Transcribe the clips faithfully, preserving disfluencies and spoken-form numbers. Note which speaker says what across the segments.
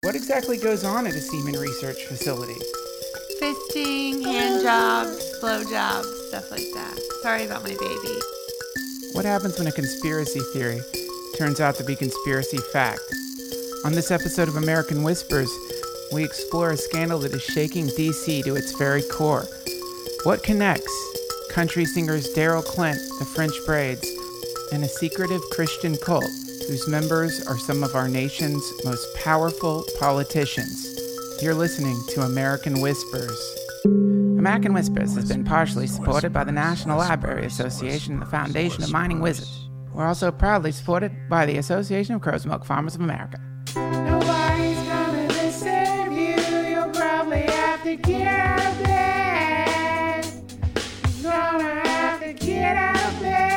Speaker 1: What exactly goes on at a semen research facility?
Speaker 2: Fisting, hand jobs, blow jobs, stuff like that. Sorry about my baby.
Speaker 1: What happens when a conspiracy theory turns out to be conspiracy fact? On this episode of American Whispers, we explore a scandal that is shaking D C to its very core. What connects country singers Daryl Clint, the French Braids, and a secretive Christian cult whose members are some of our nation's most powerful politicians? You're listening to American Whispers. American Whispers has been partially supported by the National Library Association and the Foundation of Mining Wizards. We're also proudly supported by the Association of Crow's Milk Farmers of America. Nobody's coming to save you. You'll probably have to get out of bed. You're gonna have to get out of bed.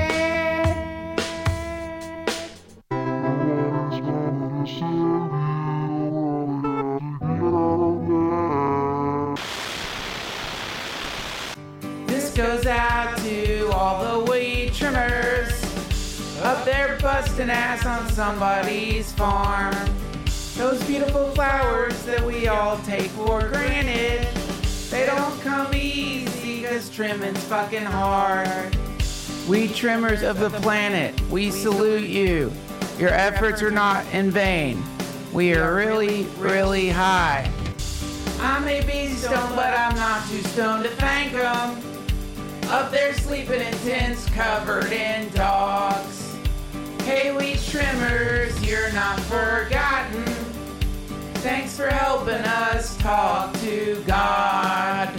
Speaker 1: This goes out to all the weed trimmers up there busting ass on somebody's farm. Those beautiful flowers that we all take for granted, they don't come easy cause trimming's fucking hard. Weed trimmers of the planet, we salute you. Your efforts are not in vain. We are really, really high. I may be stoned, but I'm not too stoned to thank them. Up there sleeping in tents covered in dogs. Hey, weed trimmers, you're not forgotten. Thanks for helping us talk to God.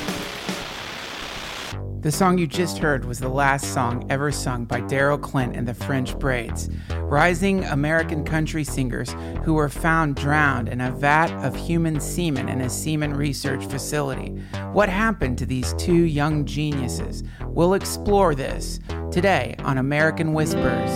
Speaker 1: The song you just heard was the last song ever sung by Daryl Clint and the French Braids, rising American country singers who were found drowned in a vat of human semen in a semen research facility. What happened to these two young geniuses? We'll explore this today on American Whispers.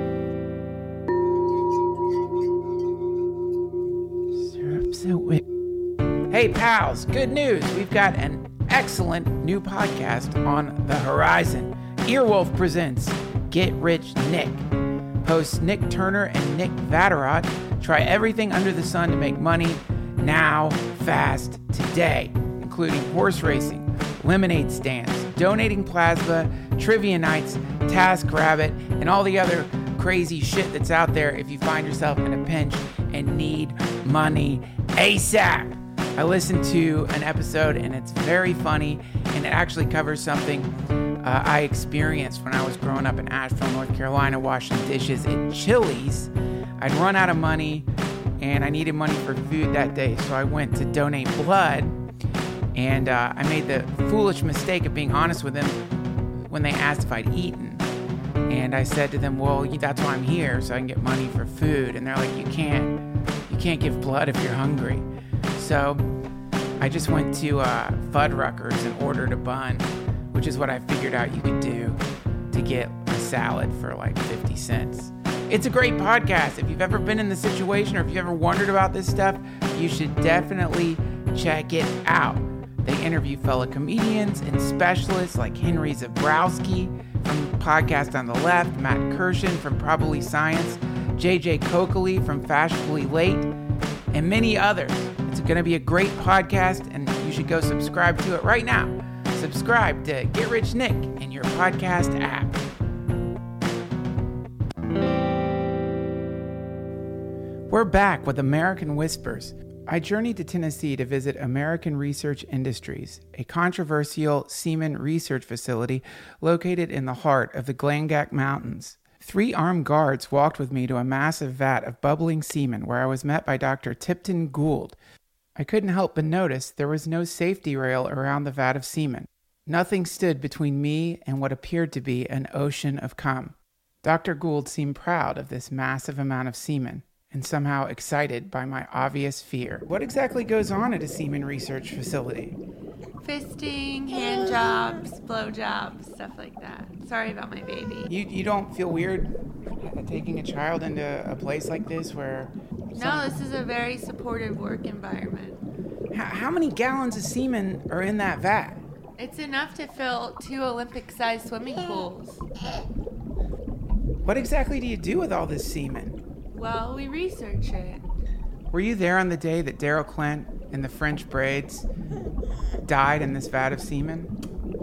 Speaker 1: Hey pals, good news. We've got an excellent new podcast on the horizon. Earwolf presents Get Rich Nick. Hosts Nick Turner and Nick Vatterott try everything under the sun to make money now, fast, today, including horse racing, lemonade stands, donating plasma, trivia nights, TaskRabbit, and all the other crazy shit that's out there if you find yourself in a pinch and need money ASAP. I listened to an episode and it's very funny, and it actually covers something uh, I experienced when I was growing up in Asheville, North Carolina, washing dishes at Chili's. I'd run out of money and I needed money for food that day, so I went to donate blood, and uh, I made the foolish mistake of being honest with them when they asked if I'd eaten. And I said to them, well, that's why I'm here, so I can get money for food. And they're like, you can't, you can't give blood if you're hungry. So I just went to uh, Fuddruckers and ordered a bun, which is what I figured out you could do to get a salad for like fifty cents. It's a great podcast. If you've ever been in the situation or if you've ever wondered about this stuff, you should definitely check it out. They interview fellow comedians and specialists like Henry Zebrowski from Podcast on the Left, Matt Kirshen from Probably Science, J J Coakley from Fashionably Late, and many others. It's going to be a great podcast, and you should go subscribe to it right now. Subscribe to Get Rich Nick in your podcast app. We're back with American Whispers. I journeyed to Tennessee to visit American Research Industries, a controversial semen research facility located in the heart of the Glengack Mountains. Three armed guards walked with me to a massive vat of bubbling semen where I was met by Doctor Tipton Gould. I couldn't help but notice there was no safety rail around the vat of semen. Nothing stood between me and what appeared to be an ocean of cum. Doctor Gould seemed proud of this massive amount of semen and somehow excited by my obvious fear. What exactly goes on at a semen research facility?
Speaker 2: Fisting, hand jobs, blow jobs, stuff like that. Sorry about my baby.
Speaker 1: You you don't feel weird taking a child into a place like this where...
Speaker 2: No, this is a very supportive work environment.
Speaker 1: How, how many gallons of semen are in that vat?
Speaker 2: It's enough to fill two Olympic-sized swimming pools.
Speaker 1: What exactly do you do with all this semen?
Speaker 2: Well, we research it.
Speaker 1: Were you there on the day that Daryl Clint and the French Braids died in this vat of semen?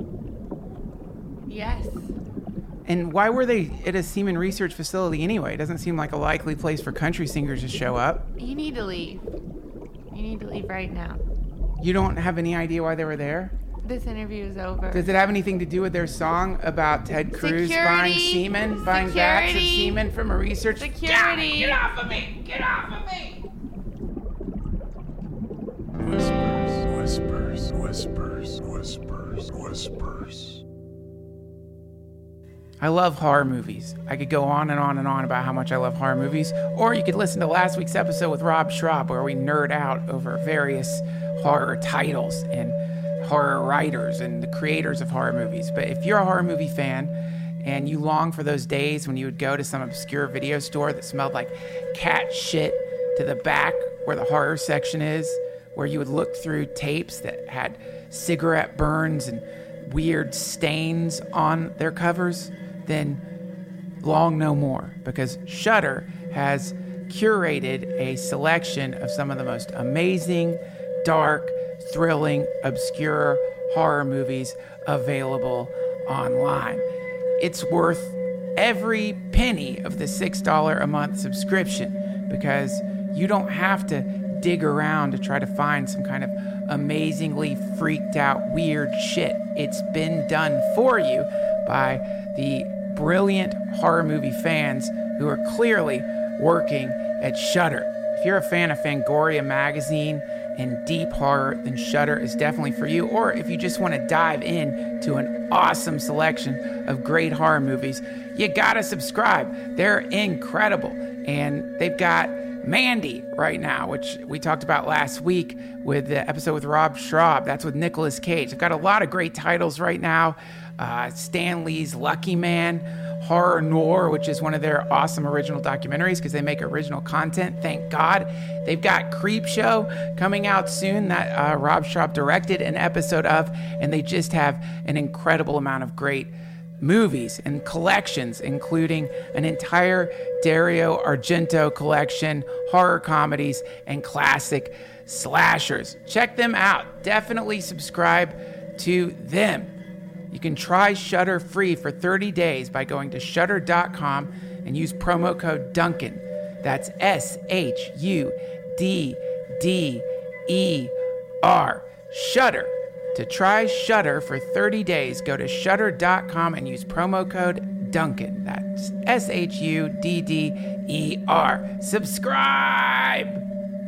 Speaker 2: Yes.
Speaker 1: And why were they at a semen research facility anyway? It doesn't seem like a likely place for country singers to show up.
Speaker 2: You need to leave. You need to leave right now.
Speaker 1: You don't have any idea why they were there?
Speaker 2: This interview is over.
Speaker 1: Does it have anything to do with their song about Ted Cruz
Speaker 2: Security.
Speaker 1: buying semen, buying vats of semen from a research?
Speaker 2: Security.
Speaker 1: Get off of me! Get off of me!
Speaker 3: Whispers, whispers, whispers, whispers, whispers.
Speaker 1: I love horror movies. I could go on and on and on about how much I love horror movies, or you could listen to last week's episode with Rob Schraub where we nerd out over various horror titles and horror writers and the creators of horror movies. But if you're a horror movie fan and you long for those days when you would go to some obscure video store that smelled like cat shit to the back where the horror section is, where you would look through tapes that had cigarette burns and weird stains on their covers, then long no more, because Shudder has curated a selection of some of the most amazing, dark, thrilling, obscure horror movies available online. It's worth every penny of the six dollars a month subscription, because you don't have to dig around to try to find some kind of amazingly freaked out weird shit. It's been done for you by the brilliant horror movie fans who are clearly working at Shudder. If you're a fan of Fangoria magazine and deep horror, then Shudder is definitely for you. Or if you just want to dive in to an awesome selection of great horror movies, you gotta subscribe. They're incredible. And they've got Mandy right now, which we talked about last week with the episode with Rob Schraub. That's with Nicolas Cage. They've got a lot of great titles right now. Uh, Stan Lee's Lucky Man, Horror Noir, which is one of their awesome original documentaries because they make original content. Thank God. They've got Creepshow coming out soon that uh, Rob Schraub directed an episode of, and they just have an incredible amount of great movies and collections, including an entire Dario Argento collection, horror comedies, and classic slashers. Check them out. Definitely subscribe to them. You can try Shudder free for thirty days by going to shudder dot com and use promo code Duncan. That's S H U D D E R. Shudder. To try Shudder for thirty days, go to shudder dot com and use promo code Duncan. That's S H U D D E R. Subscribe!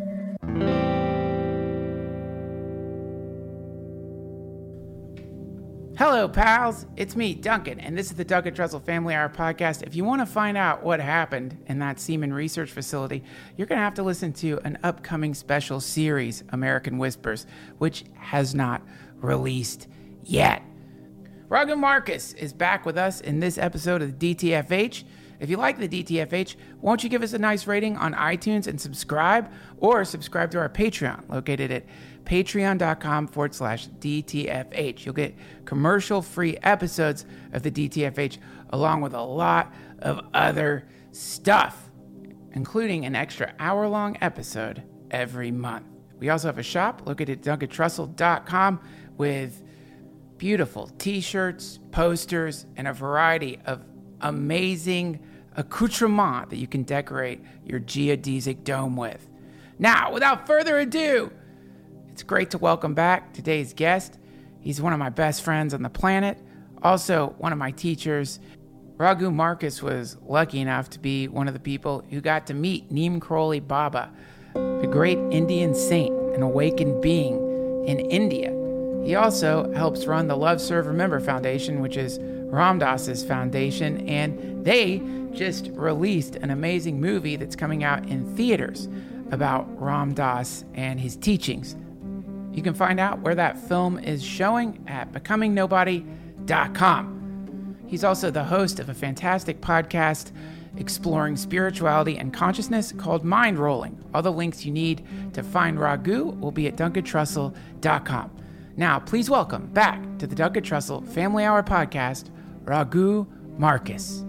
Speaker 1: Hello, pals. It's me, Duncan, and this is the Duncan Trussell Family Hour podcast. If you want to find out what happened in that semen research facility, you're going to have to listen to an upcoming special series, American Whispers, which has not released yet. Raghu Marcus is back with us in this episode of the D T F H. If you like the D T F H, won't you give us a nice rating on iTunes and subscribe, or subscribe to our Patreon located at patreon.com forward slash DTFH. You'll get commercial-free episodes of the D T F H along with a lot of other stuff, including an extra hour-long episode every month. We also have a shop located at duncan trussell dot com with beautiful t-shirts, posters, and a variety of amazing accoutrement that you can decorate your geodesic dome with. Now, without further ado, it's great to welcome back today's guest. He's one of my best friends on the planet, also one of my teachers. Raghu Marcus was lucky enough to be one of the people who got to meet Neem Karoli Baba, the great Indian saint and awakened being in India. He also helps run the Love Serve Remember Foundation, which is Ram Dass's foundation, and they just released an amazing movie that's coming out in theaters about Ram Dass and his teachings. You can find out where that film is showing at becoming nobody dot com. He's also the host of a fantastic podcast exploring spirituality and consciousness called Mind Rolling. All the links you need to find Raghu will be at duncan trussell dot com. Now, please welcome back to the Duncan Trussell Family Hour podcast, Raghu Marcus.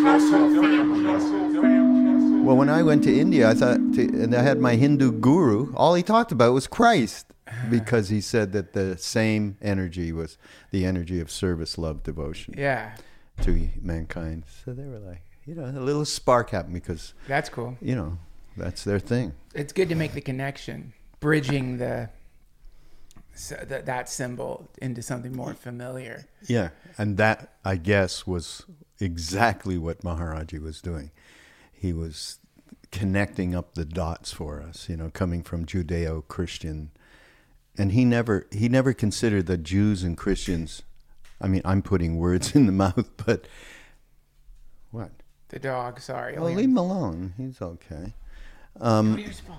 Speaker 4: Well, when I went to India, I thought, to, and I had my Hindu guru, all he talked about was Christ, because he said that the same energy was the energy of service, love, devotion
Speaker 1: Yeah,
Speaker 4: to mankind. So they were like, you know, a little spark happened because,
Speaker 1: that's cool.
Speaker 4: you know, that's their thing.
Speaker 1: It's good to make the connection, bridging the so that that symbol into something more familiar.
Speaker 4: Yeah, and that, I guess, was exactly what Maharaji was doing. He was connecting up the dots for us, you know, coming from Judeo-Christian. And he never he never considered that Jews and Christians, I mean, I'm putting words in the mouth, but what?
Speaker 1: The dog, sorry.
Speaker 4: Well, leave him alone. He's okay. Um,
Speaker 1: Go to your spot.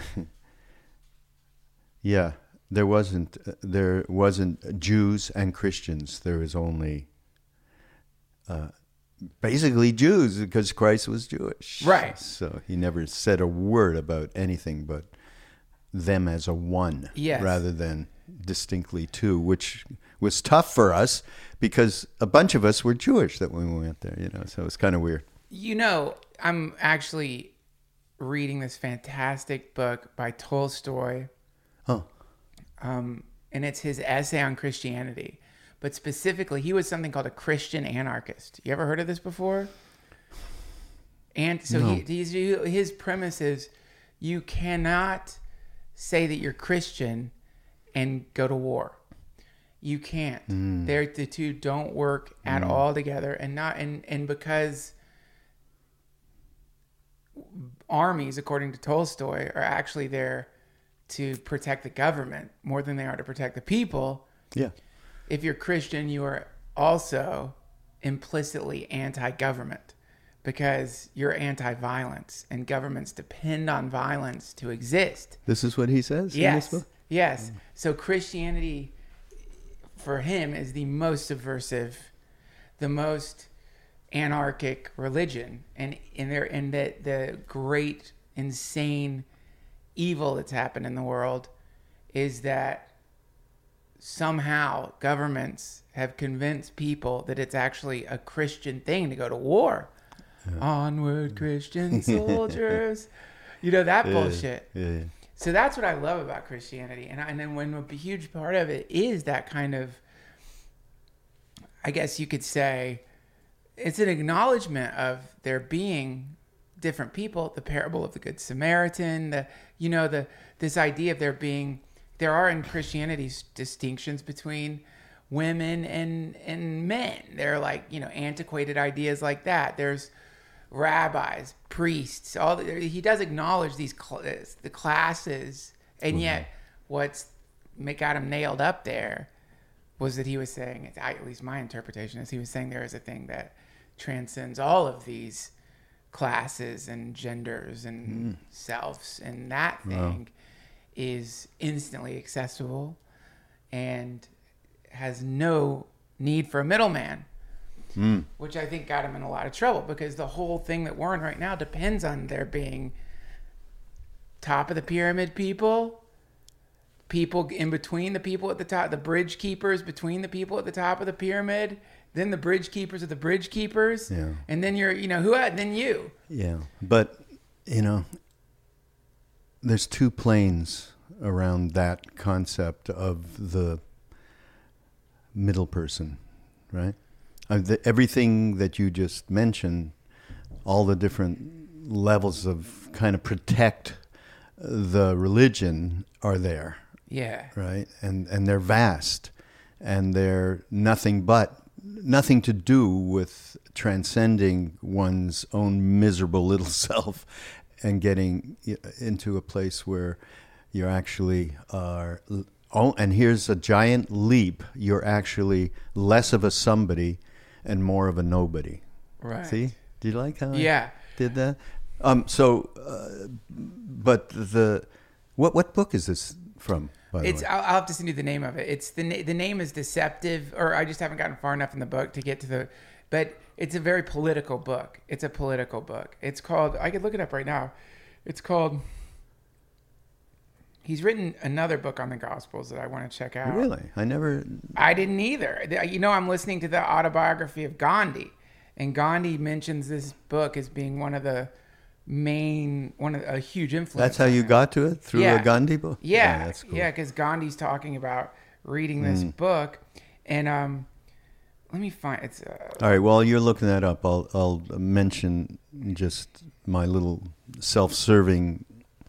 Speaker 4: yeah, there wasn't there wasn't Jews and Christians. There was only uh, basically Jews, because Christ was Jewish.
Speaker 1: Right.
Speaker 4: So he never said a word about anything but them as a one,
Speaker 1: Yes.
Speaker 4: rather than distinctly two, which was tough for us because a bunch of us were Jewish that when we went there, you know, so it was kind of weird.
Speaker 1: You know, I'm actually reading this fantastic book by Tolstoy,
Speaker 4: Oh,
Speaker 1: um, and it's his essay on Christianity. But specifically, he was something called a Christian anarchist. You ever heard of this before? And so
Speaker 4: No.
Speaker 1: he, he's, his premise is you cannot say that you're Christian and go to war. You can't.
Speaker 4: Mm.
Speaker 1: They're, the two don't work at all together. And not and, and because armies, according to Tolstoy, are actually there to protect the government more than they are to protect the people.
Speaker 4: yeah.
Speaker 1: If you're Christian, you are also implicitly anti-government because you're anti-violence, and governments depend on violence to exist.
Speaker 4: This is what he says in
Speaker 1: Yes,
Speaker 4: this book?
Speaker 1: yes. So Christianity, for him, is the most subversive, the most anarchic religion, and in there, and the the great, insane evil that's happened in the world is that somehow governments have convinced people that it's actually a Christian thing to go to war. Yeah. Onward, Christian soldiers. You know, that
Speaker 4: Yeah,
Speaker 1: bullshit.
Speaker 4: Yeah, yeah.
Speaker 1: So that's what I love about Christianity. And, I, and then when a huge part of it is that kind of, I guess you could say, it's an acknowledgement of there being different people. The parable of the Good Samaritan, the, you know, the, this idea of there being, there are in Christianity distinctions between women and, and men. They're like, you know, antiquated ideas like that. There's rabbis, priests, all the, he does acknowledge these cl- the classes, and yet what's got him nailed up there was that he was saying, at least my interpretation is, he was saying there is a thing that transcends all of these classes and genders and mm. selves, and that thing wow. is instantly accessible and has no need for a middleman. Mm. Which I think got him in a lot of trouble, because the whole thing that we're in right now depends on there being top of the pyramid people, people in between the people at the top, the bridge keepers between the people at the top of the pyramid, then the bridge keepers of the bridge keepers,
Speaker 4: yeah.
Speaker 1: and then you're, you know, who, then you.
Speaker 4: Yeah, but, you know, there's two planes around that concept of the middle person, right? Uh, the, everything that you just mentioned, all the different levels of kind of protect the religion are there.
Speaker 1: Yeah.
Speaker 4: Right? And and they're vast, and they're nothing but, nothing to do with transcending one's own miserable little self and getting into a place where you actually are, oh, and here's a giant leap, you're actually less of a somebody and more of a nobody.
Speaker 1: Right.
Speaker 4: See? Do you like how
Speaker 1: yeah.
Speaker 4: I did that? Um. So, uh, but the, what what book is this from, by
Speaker 1: It's.
Speaker 4: the way?
Speaker 1: I'll, I'll have to send you the name of it. It's the na- the name is deceptive, or I just haven't gotten far enough in the book to get to the. But it's a very political book. It's a political book. It's called. I could look it up right now. It's called. He's written another book on the Gospels that I want to check out.
Speaker 4: Really? I never.
Speaker 1: I didn't either. You know, I'm listening to the autobiography of Gandhi, and Gandhi mentions this book as being one of the main, one of a huge influence.
Speaker 4: That's how
Speaker 1: on
Speaker 4: you
Speaker 1: him.
Speaker 4: got to it? Through
Speaker 1: Yeah.
Speaker 4: a Gandhi book?
Speaker 1: Yeah,
Speaker 4: Oh, that's cool.
Speaker 1: yeah, because Gandhi's talking about reading this book, and um, let me find it's. Uh,
Speaker 4: All right, while you're looking that up, I'll, I'll mention just my little self-serving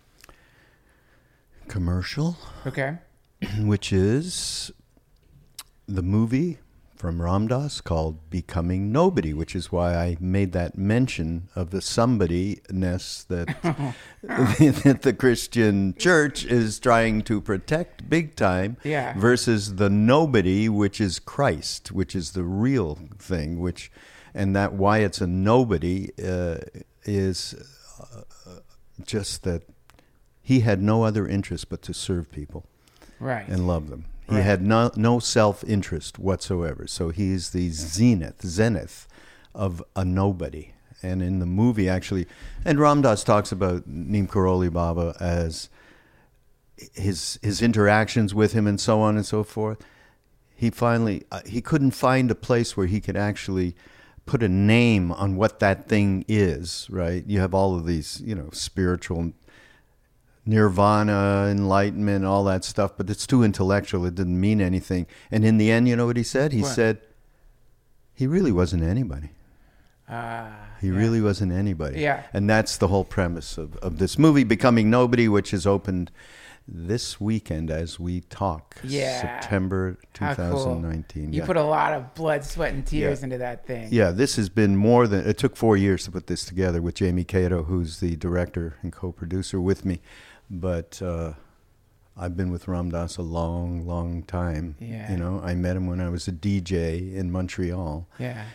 Speaker 4: commercial,
Speaker 1: okay.
Speaker 4: which is the movie from Ram Dass called Becoming Nobody, which is why I made that mention of the somebody-ness that, that the Christian church is trying to protect big time
Speaker 1: Yeah.
Speaker 4: versus the nobody, which is Christ, which is the real thing, which, and that why it's a nobody uh, is uh, just that he had no other interest but to serve people
Speaker 1: Right.
Speaker 4: and love them. He
Speaker 1: Right.
Speaker 4: had no no self-interest whatsoever. So he's the zenith, zenith of a nobody. And in the movie, actually, and Ram Dass talks about Neem Karoli Baba as his his interactions with him and so on and so forth. He finally, uh, he couldn't find a place where he could actually put a name on what that thing is, right? You have all of these, you know, spiritual nirvana, enlightenment, all that stuff, but it's too intellectual. It didn't mean anything. And in the end, you know what he said? He
Speaker 1: What?
Speaker 4: said he really wasn't anybody.
Speaker 1: Uh,
Speaker 4: He
Speaker 1: yeah.
Speaker 4: really wasn't anybody.
Speaker 1: Yeah.
Speaker 4: And that's the whole premise of, of this movie, Becoming Nobody, which is opened this weekend as we talk,
Speaker 1: Yeah.
Speaker 4: September
Speaker 1: How cool.
Speaker 4: twenty nineteen.
Speaker 1: You
Speaker 4: yeah.
Speaker 1: put a lot of blood, sweat, and tears
Speaker 4: Yeah.
Speaker 1: into that thing.
Speaker 4: Yeah, this has been more than, it took four years to put this together with Jamie Cato, who's the director and co-producer with me. But uh, I've been with Ram Dass a long, long time.
Speaker 1: Yeah.
Speaker 4: You know, I met him when I was a D J in Montreal,
Speaker 1: Yeah.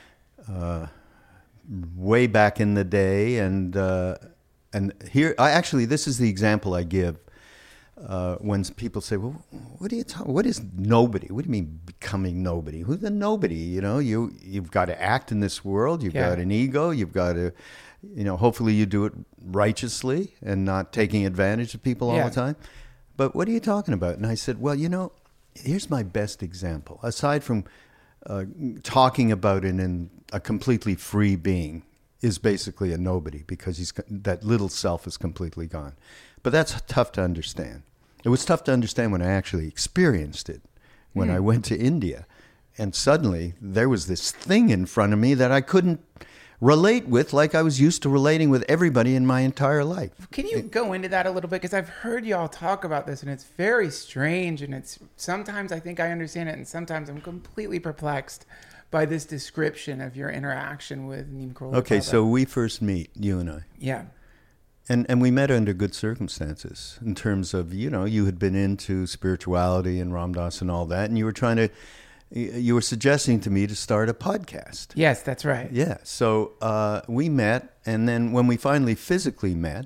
Speaker 4: way back in the day. And uh, and here, I actually, this is the example I give uh, when people say, "Well, what are you talking? What is nobody? What do you mean becoming nobody? Who's the nobody? You know, you you've got to act in this world. You've
Speaker 1: Yeah.
Speaker 4: got an ego. You've got to, you know, hopefully you do it righteously and not taking advantage of people all
Speaker 1: Yeah.
Speaker 4: the time. But what are you talking about?" And I said, "Well, you know, here's my best example. Aside from uh, talking about it in a completely free being is basically a nobody because he's that little self is completely gone. But that's tough to understand. It was tough to understand when I actually experienced it, when I went to India. And suddenly there was this thing in front of me that I couldn't relate with like I was used to relating with everybody in my entire life.
Speaker 1: Can you go into that a little bit? Because I've heard y'all talk about this, and it's very strange. And it's sometimes I think I understand it, and sometimes I'm completely perplexed by this description of your interaction with Neem Karoli
Speaker 4: Okay,
Speaker 1: Baba.
Speaker 4: so we first meet, you and I.
Speaker 1: yeah,
Speaker 4: And and we met under good circumstances in terms of, you know, you had been into spirituality and Ram Dass and all that, and you were trying to, you were suggesting to me to start a podcast.
Speaker 1: yes, that's right.
Speaker 4: Yeah. So uh, we met, and then when we finally physically met,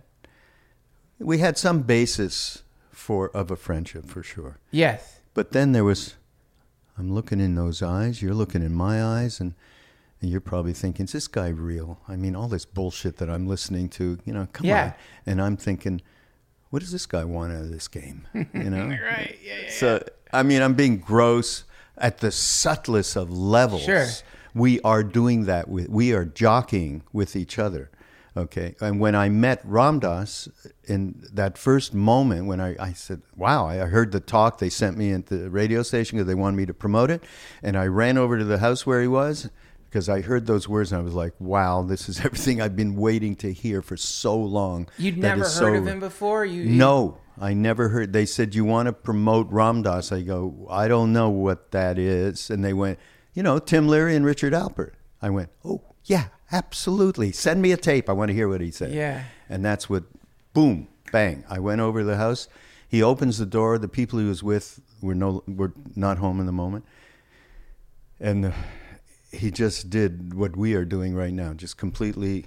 Speaker 4: we had some basis for of a friendship for sure.
Speaker 1: Yes,
Speaker 4: But then there was, I'm looking in those eyes, you're looking in my eyes, and, and you're probably thinking, is this guy real? I mean, all this bullshit that I'm listening to, you know, come
Speaker 1: Yeah.
Speaker 4: on. And I'm thinking, what does this guy want out of this game? You know?
Speaker 1: right. Yeah, yeah.
Speaker 4: So, I mean, I'm being gross at the subtlest of levels.
Speaker 1: Sure.
Speaker 4: We are doing that with, we are jockeying with each other. Okay. And when I met Ram Dass in that first moment when I, I said, wow, I heard the talk they sent me at the radio station because they wanted me to promote it. And I ran over to the house where he was because I heard those words and I was like, wow, this is everything I've been waiting to hear for so long.
Speaker 1: You'd
Speaker 4: That
Speaker 1: never
Speaker 4: is
Speaker 1: heard
Speaker 4: so-
Speaker 1: of him before? You, you
Speaker 4: No, I never heard. They said, you want to promote Ram Dass? I go, I don't know what that is. And they went, you know, Tim Leary and Richard Alpert. I went, oh, yeah, absolutely. Send me a tape. I want to hear what he said.
Speaker 1: Yeah.
Speaker 4: And that's what, boom, bang. I went over to the house. He opens the door. The people he was with were no were not home in the moment. And uh, he just did what we are doing right now, just completely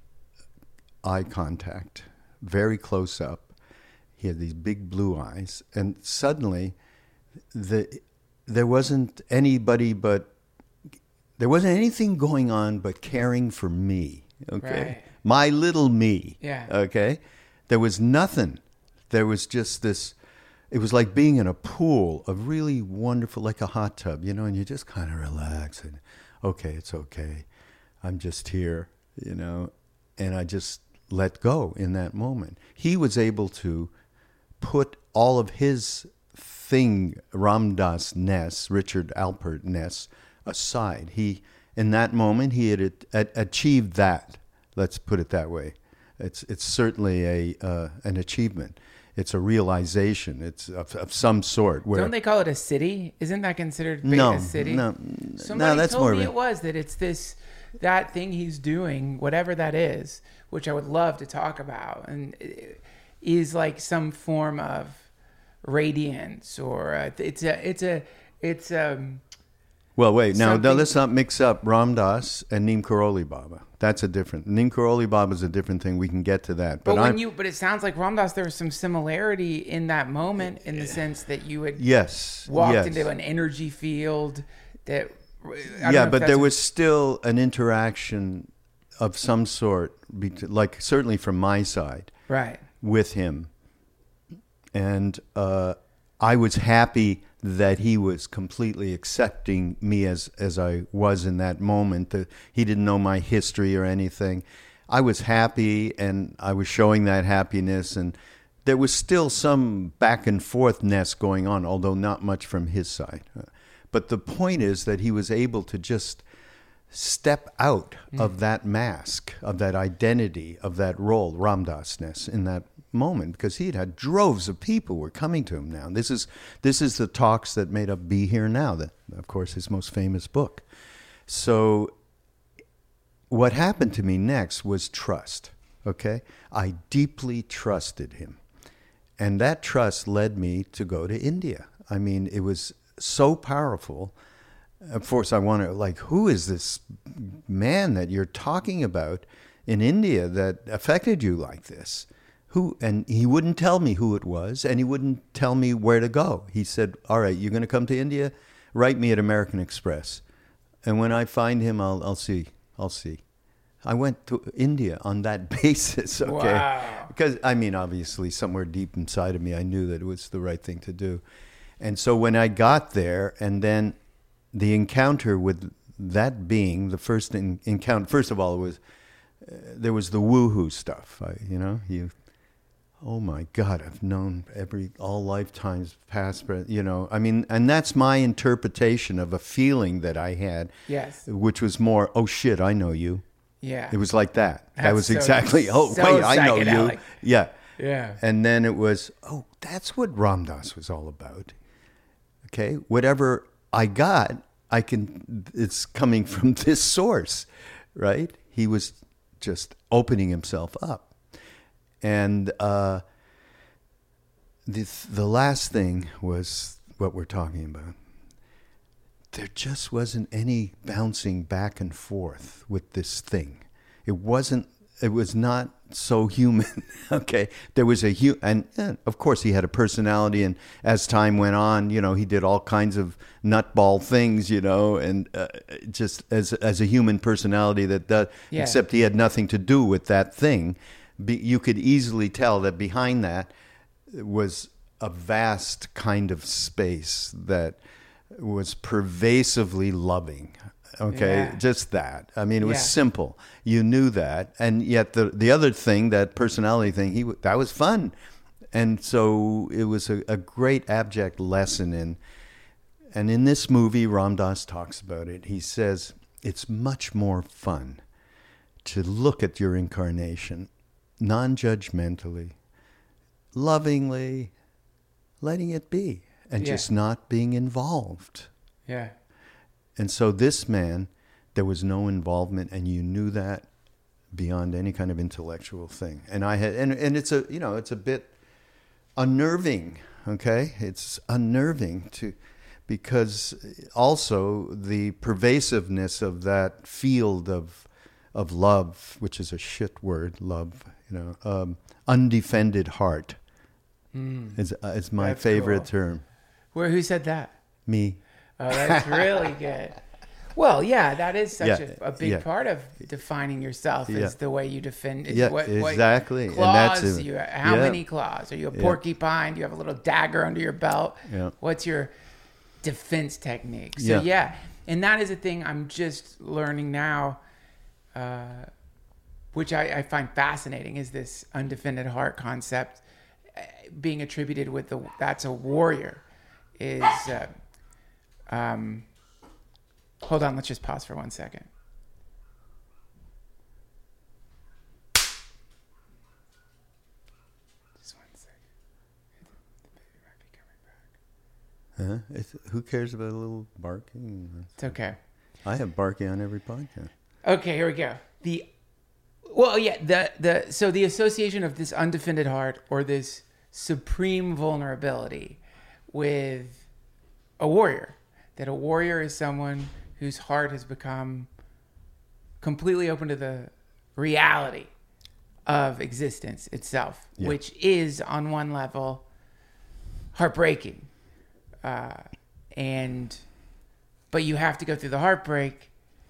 Speaker 4: eye contact, very close up. He had these big blue eyes. And suddenly, the there wasn't anybody but there wasn't anything going on but caring for me, okay?
Speaker 1: Right.
Speaker 4: My little me,
Speaker 1: Yeah.
Speaker 4: okay? There was nothing. There was just this, it was like being in a pool of really wonderful, like a hot tub, you know, and you just kind of relax and, okay, it's okay. I'm just here, you know, and I just let go in that moment. He was able to put all of his thing, Ram Dass Ness, Richard Alpert Ness, aside. He, in that moment, he had a, a, achieved that. Let's put it that way. It's it's certainly a uh, an achievement. It's a realization. It's of, of some sort. Where
Speaker 1: Don't they call it a city? Isn't that considered
Speaker 4: no,
Speaker 1: a city?
Speaker 4: no,
Speaker 1: Somebody
Speaker 4: no. That's
Speaker 1: told
Speaker 4: more
Speaker 1: me
Speaker 4: of a,
Speaker 1: it was that it's this that thing he's doing, whatever that is, which I would love to talk about, and it is like some form of radiance, or a, it's a it's a it's um.
Speaker 4: Well, wait. Now,
Speaker 1: something-
Speaker 4: now, let's not mix up Ram Dass and Neem Karoli Baba. That's a different. Neem Karoli Baba is a different thing. We can get to that.
Speaker 1: But,
Speaker 4: But,
Speaker 1: when
Speaker 4: I'm,
Speaker 1: you, but it sounds like Ram Dass, there was some similarity in that moment, in the sense that you had
Speaker 4: yes,
Speaker 1: walked
Speaker 4: yes.
Speaker 1: into an energy field that. I don't know
Speaker 4: yeah,
Speaker 1: if
Speaker 4: but
Speaker 1: that's
Speaker 4: there
Speaker 1: a-
Speaker 4: was still an interaction of some sort, bet- like certainly from my side,
Speaker 1: right.
Speaker 4: with him, and uh, I was happy that he was completely accepting me as as I was in that moment. That he didn't know my history or anything. I was happy, and I was showing that happiness, and there was still some back and forthness going on, although not much from his side. But the point is that he was able to just step out
Speaker 1: Mm.
Speaker 4: of that mask, of that identity, of that role, Ram Dass-ness, in that moment, because he had had droves of people were coming to him now. This is this is the talks that made up Be Here Now, that, of course, his most famous book. So what happened to me next was trust, okay? I deeply trusted him. And that trust led me to go to India. I mean, it was so powerful. Of course, I want to, like, who is this man that you're talking about in India that affected you like this? Who? And he wouldn't tell me who it was, and he wouldn't tell me where to go. He said, all right, you're going to come to India? Write me at American Express. And when I find him, I'll, I'll see. I'll see. I went to India on that basis, okay?
Speaker 1: Wow.
Speaker 4: Because, I mean, obviously, somewhere deep inside of me, I knew that it was the right thing to do. And so when I got there, and then the encounter with that being, the first in, encounter, first of all, it was, uh, there was the woohoo stuff, I, you know? You, oh my God, I've known every, all lifetimes past, present, you know? I mean, and that's my interpretation of a feeling that I had,
Speaker 1: Yes.
Speaker 4: which was more, oh shit, I know you.
Speaker 1: Yeah.
Speaker 4: It was like that. that
Speaker 1: That's
Speaker 4: was
Speaker 1: so-
Speaker 4: exactly, oh,
Speaker 1: so
Speaker 4: wait, I know you.
Speaker 1: psychedelic.
Speaker 4: Yeah.
Speaker 1: Yeah.
Speaker 4: And then it was, oh, that's what Ram Dass was all about. Okay, whatever I got, I can, it's coming from this source, right? He was just opening himself up. And uh, the, the last thing was what we're talking about. There just wasn't any bouncing back and forth with this thing. It wasn't, it was not so human, okay? There was a, hu- and eh, of course he had a personality, and as time went on, you know, he did all kinds of nutball things, you know, and uh, just as as a human personality that does,
Speaker 1: Yeah.
Speaker 4: except he had nothing to do with that thing. Be, you could easily tell that behind that was a vast kind of space that was pervasively loving. Okay,
Speaker 1: Yeah.
Speaker 4: just that. I mean, it was
Speaker 1: Yeah.
Speaker 4: simple. You knew that, and yet the the other thing, that personality thing, he w- that was fun, and so it was a, a great abject lesson in. And in this movie, Ram Dass talks about it. He says it's much more fun to look at your incarnation non-judgmentally, lovingly, letting it be, and
Speaker 1: Yeah.
Speaker 4: just not being involved.
Speaker 1: Yeah.
Speaker 4: And so this man, there was no involvement, and you knew that beyond any kind of intellectual thing. And I had, and, and it's a, you know, it's a bit unnerving, okay? It's unnerving to, because also the pervasiveness of that field of, of love, which is a shit word, love, you know, um, undefended heart
Speaker 1: Mm.
Speaker 4: is, uh, is my
Speaker 1: That's
Speaker 4: favorite
Speaker 1: cool.
Speaker 4: term.
Speaker 1: Where? Who said that?
Speaker 4: Me.
Speaker 1: Oh, that's really good. Well, yeah, that is such
Speaker 4: Yeah,
Speaker 1: a, a big
Speaker 4: yeah.
Speaker 1: part of defining yourself
Speaker 4: Yeah.
Speaker 1: is the way you defend. Is
Speaker 4: Yeah,
Speaker 1: what,
Speaker 4: exactly. And
Speaker 1: Claws
Speaker 4: that's a-
Speaker 1: you. How
Speaker 4: yeah.
Speaker 1: many claws? Are you a
Speaker 4: Yeah.
Speaker 1: porcupine? Do you have a little dagger under your belt?
Speaker 4: Yeah.
Speaker 1: What's your defense technique? So
Speaker 4: Yeah.
Speaker 1: yeah, and that is a thing I'm just learning now. uh, which I, I find fascinating, is this undefended heart concept uh, being attributed with the that's a warrior. Is uh, um, hold on, let's just pause for one second. Just one second. The baby might be coming back.
Speaker 4: Huh? It's, who cares about a little barking?
Speaker 1: It's okay.
Speaker 4: I have barking on every podcast.
Speaker 1: Okay, here we go. The well, yeah, the the so the association of this undefended heart or this supreme vulnerability with a warrior, that a warrior is someone whose heart has become completely open to the reality of existence itself,
Speaker 4: Yeah.
Speaker 1: which is on one level heartbreaking, uh, and but you have to go through the heartbreak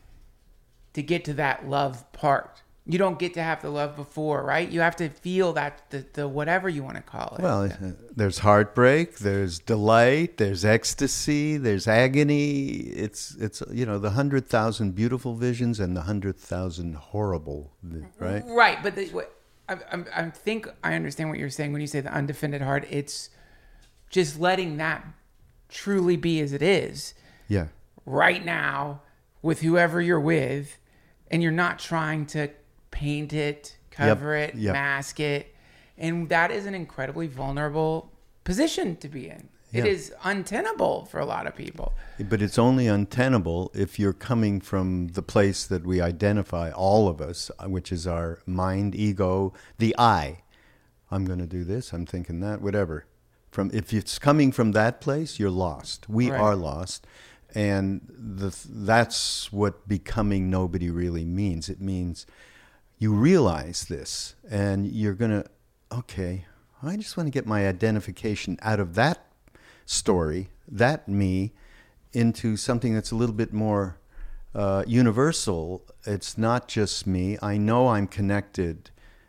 Speaker 1: to get to that love part. You don't get to have the love before, right? You have to feel that, the, the whatever you want to call it.
Speaker 4: Well, uh, there's heartbreak, there's delight, there's ecstasy, there's agony. It's it's you know the hundred thousand beautiful visions and the hundred thousand horrible, vi- right?
Speaker 1: Right, but the, what, I, I, I think I understand what you're saying when you say the undefended heart. It's just letting that truly be as it is
Speaker 4: Yeah,
Speaker 1: right now with whoever you're with, and you're not trying to paint it, cover
Speaker 4: Yep,
Speaker 1: it,
Speaker 4: yep.
Speaker 1: mask it. And that is an incredibly vulnerable position to be in. It
Speaker 4: Yeah.
Speaker 1: is untenable for a lot of people.
Speaker 4: but it's only untenable if you're coming from the place that we identify, all of us, which is our mind, ego, the I. I'm going to do this, I'm thinking that, whatever. From if it's coming from that place, you're lost. We
Speaker 1: Right.
Speaker 4: are lost. And the, that's what becoming nobody really means. It means you realize this and you're going to, okay, I just want to get my identification out of that story, that me, into something that's a little bit more uh, universal. It's not just me. I know I'm connected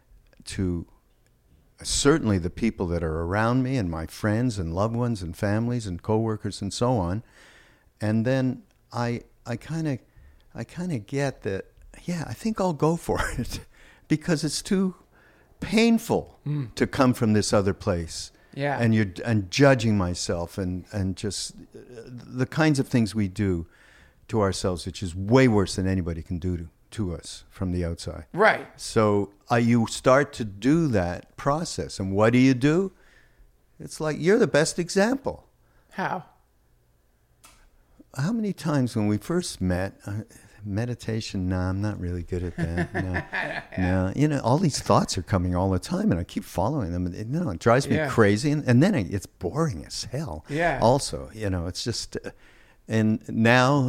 Speaker 4: to certainly the people that are around me and my friends and loved ones and families and coworkers and so on. And then I I kind of I kind of get that, yeah, I think I'll go for it because it's too painful
Speaker 1: Mm.
Speaker 4: to come from this other place.
Speaker 1: Yeah.
Speaker 4: And you're and judging myself and and just uh, the kinds of things we do to ourselves, which is way worse than anybody can do to, to us from the outside.
Speaker 1: Right.
Speaker 4: So uh, you start to do that process. And what do you do? It's like you're the best example.
Speaker 1: How?
Speaker 4: How many times when we first met, uh, meditation, no, I'm not really good at that. No, no. You know, all these thoughts are coming all the time and I keep following them. And it, no, it drives me
Speaker 1: Yeah.
Speaker 4: crazy. And, and then I, it's boring as hell.
Speaker 1: Yeah.
Speaker 4: Also, you know, it's just, uh, and now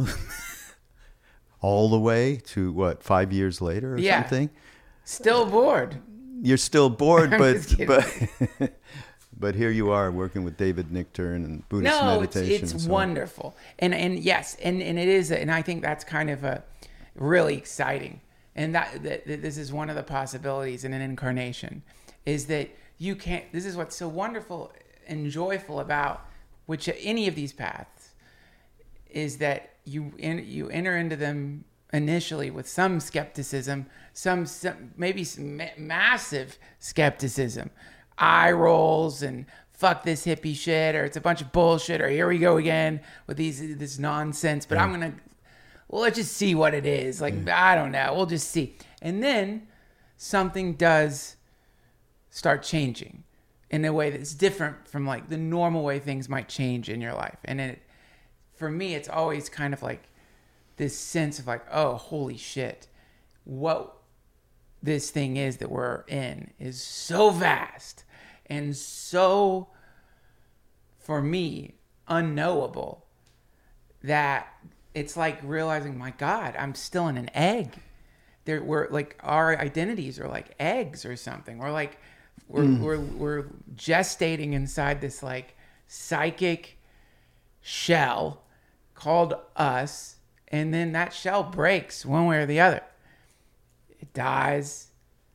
Speaker 4: all the way to what, five years later or
Speaker 1: Yeah.
Speaker 4: something?
Speaker 1: Still bored.
Speaker 4: You're still bored,
Speaker 1: I'm
Speaker 4: but
Speaker 1: just kidding.
Speaker 4: but but here you are working with David Nichtern and Buddhist
Speaker 1: No, it's
Speaker 4: meditation.
Speaker 1: it's
Speaker 4: and so on.
Speaker 1: wonderful, and and yes, and and it is, and I think that's kind of a really exciting, and that, that, that this is one of the possibilities in an incarnation, is that you can't. This is what's so wonderful and joyful about which any of these paths is that you in, you enter into them initially with some skepticism, some, some maybe some ma- massive skepticism, eye rolls and fuck this hippie shit, or it's a bunch of bullshit, or here we go again with these this nonsense. But I'm gonna well, let's just see what it is. Like I don't know, we'll just see. And then something does start changing in a way that's different from like the normal way things might change in your life. And it, for me, it's always kind of like this sense of like, oh, holy shit, what this thing is that we're in is so vast and so, for me, unknowable that it's like realizing, my God, I'm still in an egg. There, we're like, our identities are like eggs or something. We're like, we're mm. we're we're gestating inside this like psychic shell called us, and then that shell breaks one way or the other. It dies.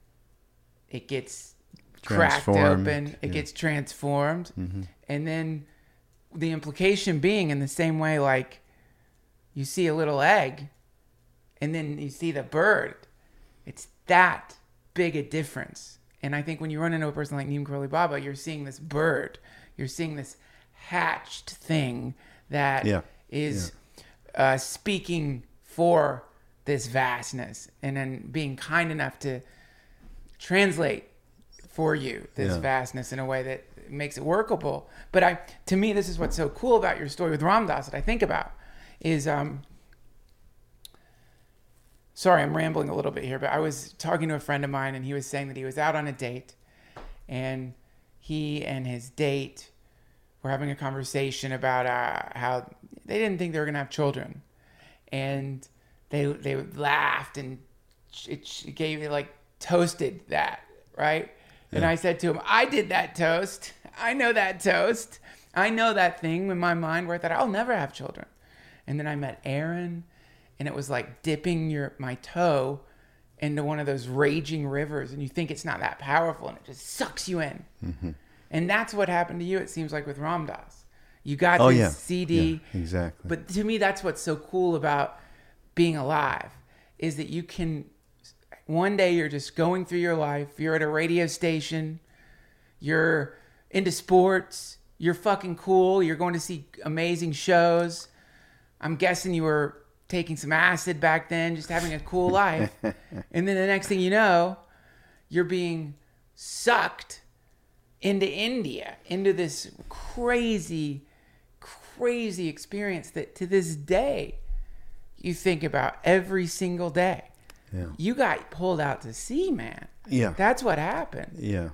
Speaker 1: It gets cracked open. It yeah. gets transformed, mm-hmm. and then the implication being, in the same way, like you see a little egg, and then you see the bird, It's that big a difference. And I think when you run into a person like Neem Karoli Baba, you're seeing this bird. You're seeing this hatched thing that
Speaker 4: Yeah.
Speaker 1: is Uh, speaking for this vastness, and then being kind enough to translate for you this
Speaker 4: Yeah.
Speaker 1: vastness in a way that makes it workable. But I, to me, this is what's so cool about your story with Ram Dass that I think about is, um, sorry, I'm rambling a little bit here, but I was talking to a friend of mine, and he was saying that he was out on a date, and he and his date were having a conversation about uh, how they didn't think they were going to have children. And they they laughed, and it, it gave it like toasted that, right? Yeah. And I said to him, I did that toast. I know that toast. I know that thing in my mind where I thought, I'll never have children. And then I met Aaron, and it was like dipping your my toe into one of those raging rivers, and you think it's not that powerful, and it just sucks you in. Mm-hmm. And that's what happened to you, it seems like, with Ram Dass. You got
Speaker 4: oh,
Speaker 1: this
Speaker 4: yeah.
Speaker 1: C D.
Speaker 4: Yeah, exactly.
Speaker 1: But to me, that's what's so cool about being alive, is that you can, one day you're just going through your life, you're at a radio station, you're into sports, you're fucking cool, you're going to see amazing shows. I'm guessing you were taking some acid back then, just having a cool life. And then the next thing you know, you're being sucked into India, into this crazy, crazy experience that to this day you think about every single day.
Speaker 4: Yeah.
Speaker 1: You got pulled out to sea, man.
Speaker 4: Yeah.
Speaker 1: That's what happened.
Speaker 4: Yeah.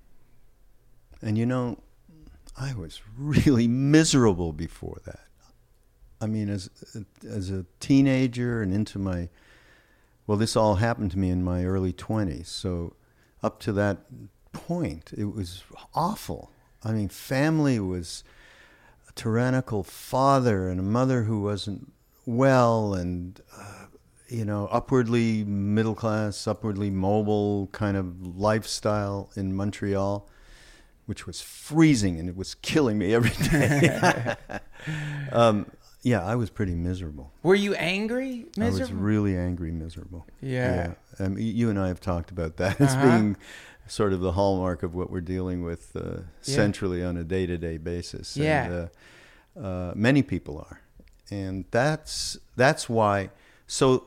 Speaker 4: And you know, I was really miserable before that. I mean, as as a teenager and into my, well, this all happened to me in my early twenties. So up to that point, it was awful. I mean, family was a tyrannical father and a mother who wasn't well, and uh, you know, upwardly middle class, upwardly mobile kind of lifestyle in Montreal, which was freezing, and it was killing me every day. um, yeah, I was pretty miserable.
Speaker 1: Were you angry, miserable?
Speaker 4: I was really angry, miserable.
Speaker 1: Yeah.
Speaker 4: yeah. Um, you and I have talked about that as
Speaker 1: Uh-huh.
Speaker 4: being sort of the hallmark of what we're dealing with uh,
Speaker 1: Yeah.
Speaker 4: centrally on a day-to-day basis.
Speaker 1: Yeah.
Speaker 4: And, uh, uh, many people are. And that's that's why. So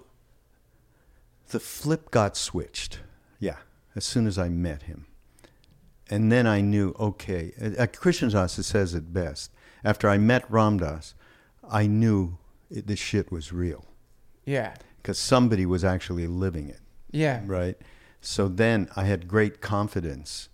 Speaker 4: the flip got switched. Yeah, as soon as I met him. And then I knew, okay, uh, Krishna Das says it best. After I met Ram Dass, I knew it, this shit was real.
Speaker 1: Yeah.
Speaker 4: Because somebody was actually living it.
Speaker 1: Yeah.
Speaker 4: Right? So then I had great confidence.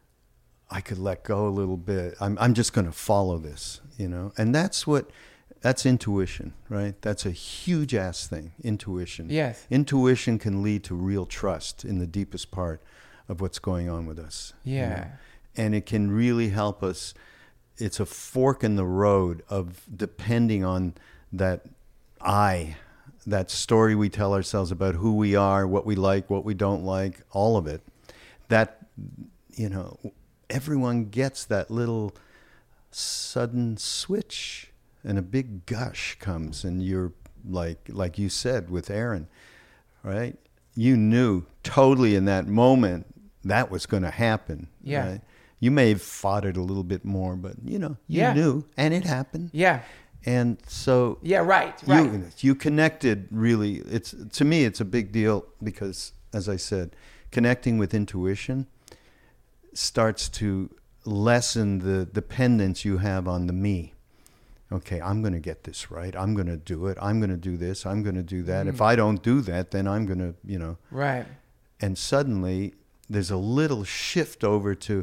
Speaker 4: I could let go a little bit. I'm I'm just going to follow this, you know? And that's what, that's intuition, right? That's a huge ass thing, intuition.
Speaker 1: Yes.
Speaker 4: Intuition can lead to real trust in the deepest part of what's going on with us. you
Speaker 1: Yeah.
Speaker 4: know? And it can really help us. It's a fork in the road of depending on that I, that story we tell ourselves about who we are, what we like, what we don't like, all of it. That, you know, everyone gets that little sudden switch, and a big gush comes, and you're like, like you said with Aaron, right? You knew totally in that moment that was going to happen.
Speaker 1: Yeah.
Speaker 4: Right? You may have fought it a little bit more, but you know, you
Speaker 1: Yeah.
Speaker 4: knew, and it happened.
Speaker 1: Yeah.
Speaker 4: And so
Speaker 1: Yeah, right, right.
Speaker 4: you you connected really. It's to me, it's a big deal because, as I said, connecting with intuition starts to lessen the dependence you have on the me. Okay, I'm going to get this right. I'm going to do it. I'm going to do this. I'm going to do that.
Speaker 1: Mm.
Speaker 4: If I don't do that, then I'm going to, you know.
Speaker 1: Right.
Speaker 4: And suddenly there's a little shift over to,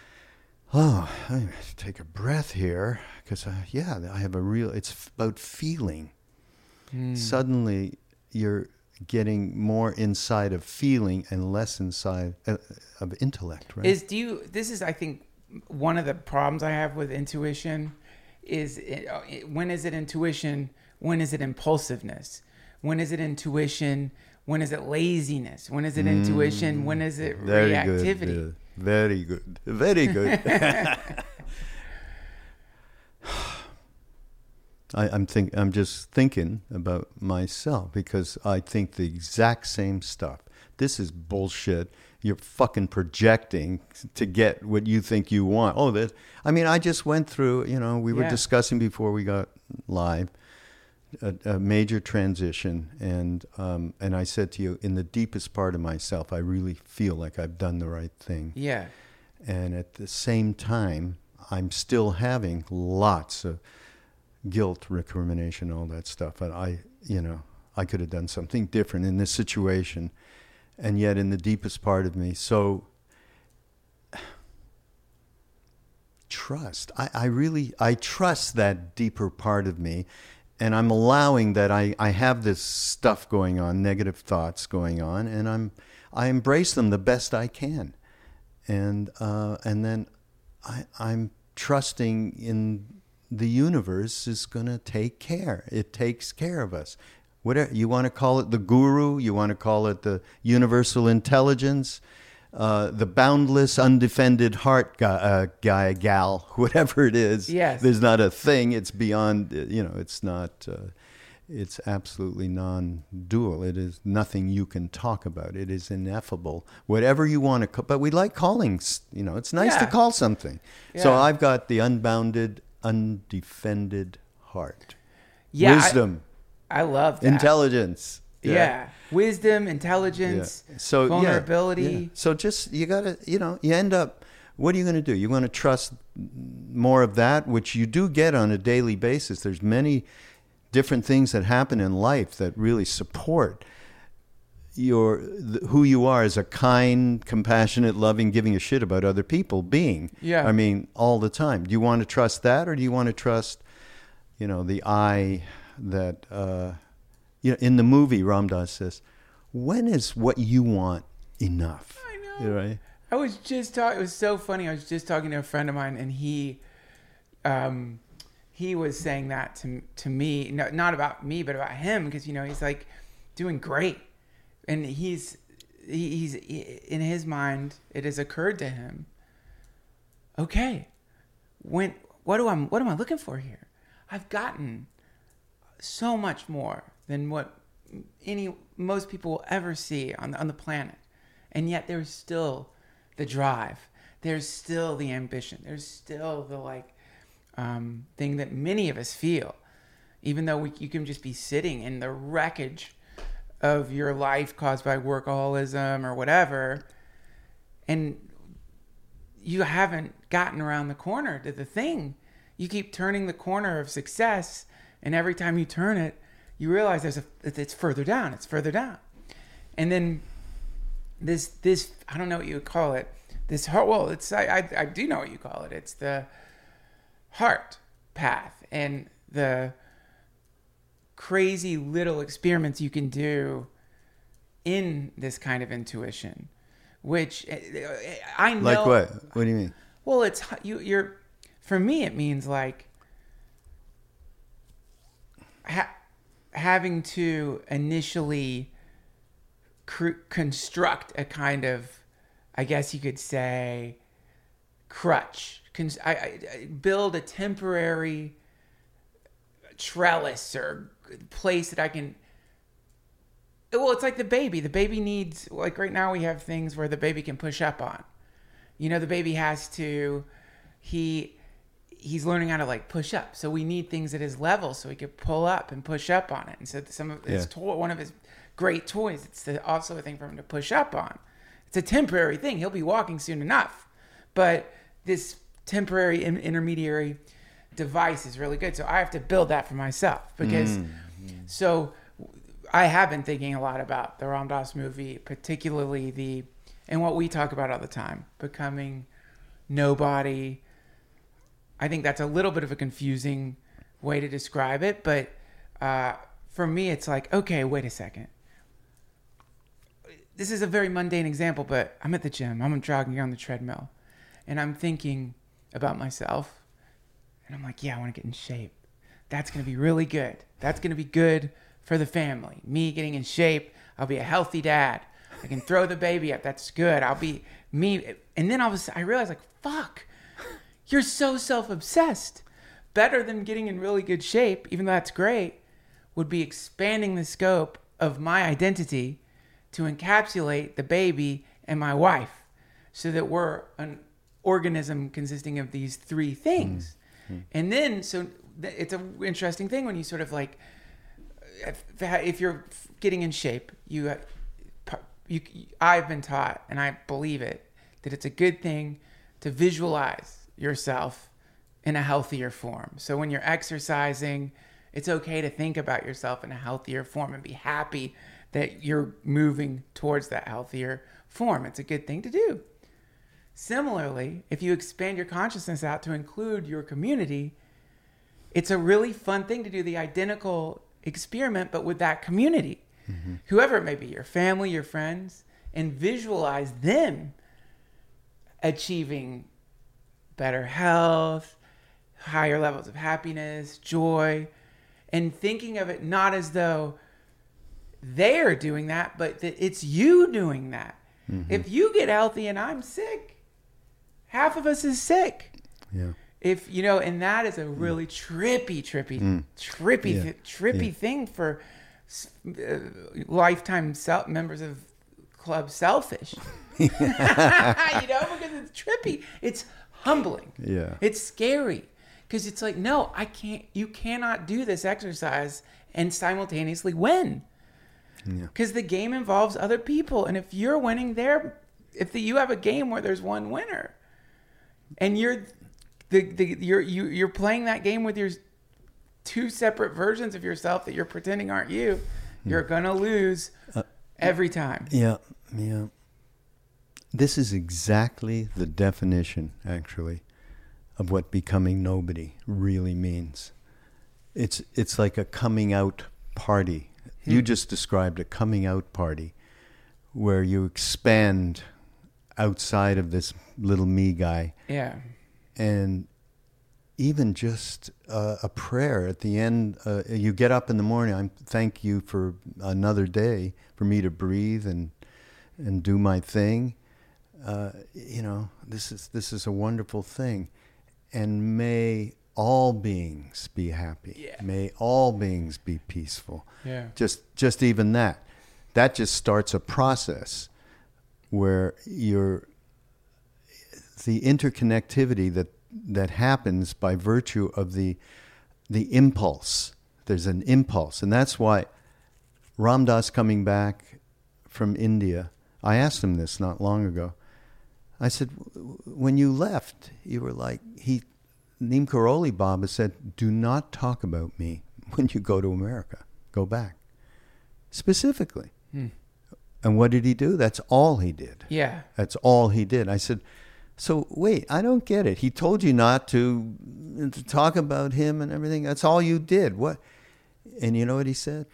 Speaker 4: oh, I have to take a breath here because, yeah, I have a real, it's about feeling.
Speaker 1: Mm.
Speaker 4: Suddenly you're getting more inside of feeling and less inside uh, of intellect, right?
Speaker 1: Is do you? This is, I think, one of the problems I have with intuition. Is it, uh, it, when is it intuition? When is it impulsiveness? When is it intuition? When is it laziness? When is it intuition? When is it
Speaker 4: Very
Speaker 1: reactivity?
Speaker 4: good. Uh, very good. Very good. I, I'm think I'm just thinking about myself because I think the exact same stuff. this is bullshit. You're fucking projecting to get what you think you want. Oh, that, I mean, I just went through, you know, we were
Speaker 1: Yeah.
Speaker 4: discussing before we got live, a, a major transition. And, um, and I said to you, in the deepest part of myself, I really feel like I've done the right thing.
Speaker 1: Yeah.
Speaker 4: And at the same time, I'm still having lots of guilt, recrimination, all that stuff. And I, you know, I could have done something different in this situation. And yet in the deepest part of me, so trust. I, I really, I trust that deeper part of me. And I'm allowing that I, I have this stuff going on, negative thoughts going on, and I'm, I embrace them the best I can. And, uh, and then I, I'm trusting in the universe is going to take care. It takes care of us. Whatever you want to call it, the guru, you want to call it the universal intelligence, uh, the boundless, undefended heart guy, uh, guy, gal, whatever it is.
Speaker 1: Yes.
Speaker 4: There's not a thing. It's beyond, you know, it's not, uh, it's absolutely non-dual. It is nothing you can talk about. It is ineffable. Whatever you want to call, but we like calling, you know, it's nice
Speaker 1: Yeah.
Speaker 4: to call something. So
Speaker 1: Yeah.
Speaker 4: I've got the unbounded, undefended heart.
Speaker 1: Yeah. I-
Speaker 4: Wisdom.
Speaker 1: I love that.
Speaker 4: Intelligence.
Speaker 1: Yeah. Wisdom, intelligence,
Speaker 4: Yeah. So yeah,
Speaker 1: vulnerability.
Speaker 4: yeah. So just you gotta, you know, you end up. What are you going to do? You want to trust more of that, which you do get on a daily basis. There's many different things that happen in life that really support your th- who you are as a kind, compassionate, loving, giving a shit about other people being.
Speaker 1: Yeah.
Speaker 4: I mean, all the time. Do you want to trust that, or do you want to trust, you know, the I that, uh, you know, in the movie, Ram Dass says, when is what you want enough?
Speaker 1: I know.
Speaker 4: You know, right?
Speaker 1: I was just talking. It was so funny. I was just talking to a friend of mine, and he, um, he was saying that to to me. No, not about me, but about him, because you know he's like doing great, and he's he, he's in his mind. It has occurred to him. Okay, when what do I what am I looking for here? I've gotten so much more than what any most people will ever see on the, on the planet, and yet there's still the drive, there's still the ambition, there's still the like um, thing that many of us feel, even though we, you can just be sitting in the wreckage of your life caused by workaholism or whatever, and you haven't gotten around the corner to the thing. You keep turning the corner of success, and every time you turn it, you realize there's a it's further down, it's further down, and then this this I don't know what you would call it. This heart, well, it's I, I I do know what you call it. It's the heart path and the crazy little experiments you can do in this kind of intuition, which I know.
Speaker 4: Like what? What do you mean?
Speaker 1: Well, it's you. You're for me. It means like ha- having to initially cr- construct a kind of, I guess you could say, crutch. Con- I, I build a temporary trellis or place that I can. Well, it's like the baby. The baby needs, like right now we have things where the baby can push up on. You know, the baby has to, he, he's learning how to like push up. So we need things at his level so he could pull up and push up on it. And so some of his
Speaker 4: Yeah.
Speaker 1: toy, one of his great toys, it's the, also a thing for him to push up on. It's a temporary thing. He'll be walking soon enough. But this temporary in, intermediary device is really good. So I have to build that for myself because,
Speaker 4: Mm.
Speaker 1: so I have been thinking a lot about the Ram Dass movie, particularly the, and what we talk about all the time, becoming nobody. I think that's a little bit of a confusing way to describe it, but uh, for me, it's like, okay, wait a second. This is a very mundane example, but I'm at the gym. I'm jogging on the treadmill, and I'm thinking about myself, and I'm like, yeah, I want to get in shape. That's going to be really good. That's going to be good for the family. Me getting in shape, I'll be a healthy dad. I can throw the baby up. That's good. I'll be me. And then all of a sudden, I realized, like, fuck, you're so self-obsessed. Better than getting in really good shape, even though that's great, would be expanding the scope of my identity to encapsulate the baby and my wife, so that we're an organism consisting of these three things. Mm-hmm. And then, so th- it's an interesting thing when you sort of like, if, if you're getting in shape, you, you, I've been taught, and I believe it, that it's a good thing to visualize yourself in a healthier form. So when you're exercising, it's okay to think about yourself in a healthier form and be happy that you're moving towards that healthier form. It's a good thing to do. Similarly, if you expand your consciousness out to include your community, it's a really fun thing to do the identical experiment, but with that community. Mm-hmm. Whoever it may be, your family, your friends, and visualize them achieving better health, higher levels of happiness, joy, and thinking of it not as though they're doing that, but that it's you doing that. Mm-hmm. If you get healthy and I'm sick, half of us is sick.
Speaker 4: Yeah.
Speaker 1: If, you know, and that is a really trippy, trippy, mm. trippy,
Speaker 4: yeah.
Speaker 1: th- trippy yeah. thing for uh, lifetime sel- members of Club Selfish. You know, because it's trippy. It's humbling.
Speaker 4: Yeah.
Speaker 1: It's scary. Because it's like, no, I can't, you cannot do this exercise and simultaneously win. Because yeah. the game involves other people. And if you're winning there, if the, you have a game where there's one winner and you're the, the you're you, you're playing that game with your two separate versions of yourself that you're pretending aren't you, you're gonna lose uh, every time.
Speaker 4: Yeah, yeah. This is exactly the definition, actually, of what becoming nobody really means. It's it's like a coming out party. Hmm. You just described a coming out party where you expand outside of this little me guy.
Speaker 1: Yeah.
Speaker 4: And even just uh, a prayer at the end, uh, you get up in the morning, I thank you for another day, for me to breathe and and do my thing. Uh, you know, this is this is a wonderful thing. And may all beings be happy.
Speaker 1: Yeah.
Speaker 4: May all beings be peaceful.
Speaker 1: Yeah.
Speaker 4: Just just even that. That just starts a process where you're the interconnectivity that that happens by virtue of the the impulse. There's an impulse, and that's why Ram Dass coming back from India, I asked him this not long ago. I said, when you left, you were like, he, Neem Karoli Baba said, do not talk about me when you go to America. Go back. Specifically. Hmm. And what did he do? That's all he did.
Speaker 1: Yeah.
Speaker 4: That's all he did. I said, so wait, I don't get it. He told you not to, to talk about him and everything. That's all you did. What? And you know what he said?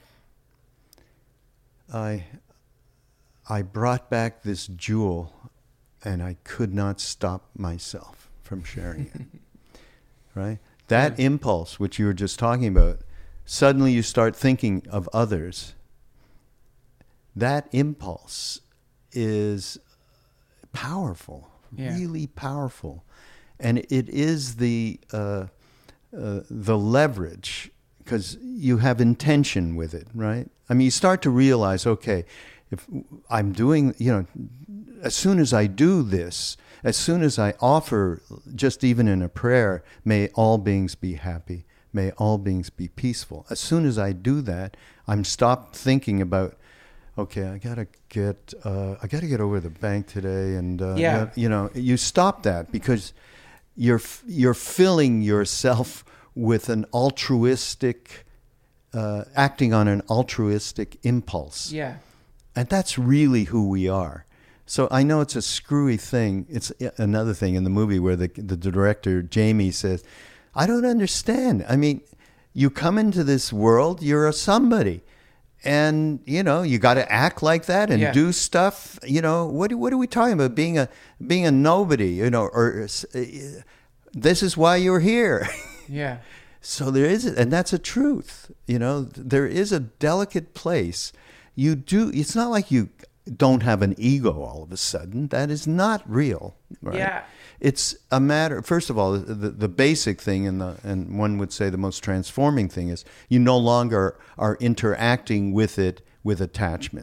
Speaker 4: I, I brought back this jewel, and I could not stop myself from sharing it. Right? That yeah. impulse, which you were just talking about, suddenly you start thinking of others. That impulse is powerful, yeah. really powerful. And it is the uh, uh, the leverage, because you have intention with it, right? I mean, you start to realize, okay, if I'm doing, you know, as soon as I do this, as soon as I offer, just even in a prayer, may all beings be happy, may all beings be peaceful. As soon as I do that, I'm stopped thinking about, okay, I gotta get, uh, I gotta get over to the bank today, and uh,
Speaker 1: yeah.
Speaker 4: that, you know, you stop that because you're you're filling yourself with an altruistic, uh, acting on an altruistic impulse.
Speaker 1: Yeah.
Speaker 4: And that's really who we are. So I know it's a screwy thing. It's another thing in the movie where the the director, Jamie, says, I don't understand. I mean, you come into this world, you're a somebody. And, you know, you got to act like that and
Speaker 1: yeah.
Speaker 4: do stuff. You know, what what are we talking about? Being a being a nobody, you know, or uh, this is why you're here.
Speaker 1: Yeah.
Speaker 4: So there is, and that's a truth. You know, there is a delicate place. You do, it's not like you don't have an ego all of a sudden. That is not real, right?
Speaker 1: Yeah.
Speaker 4: It's a matter, first of all, the, the basic thing, and, the, and one would say the most transforming thing is you no longer are interacting with it with attachment.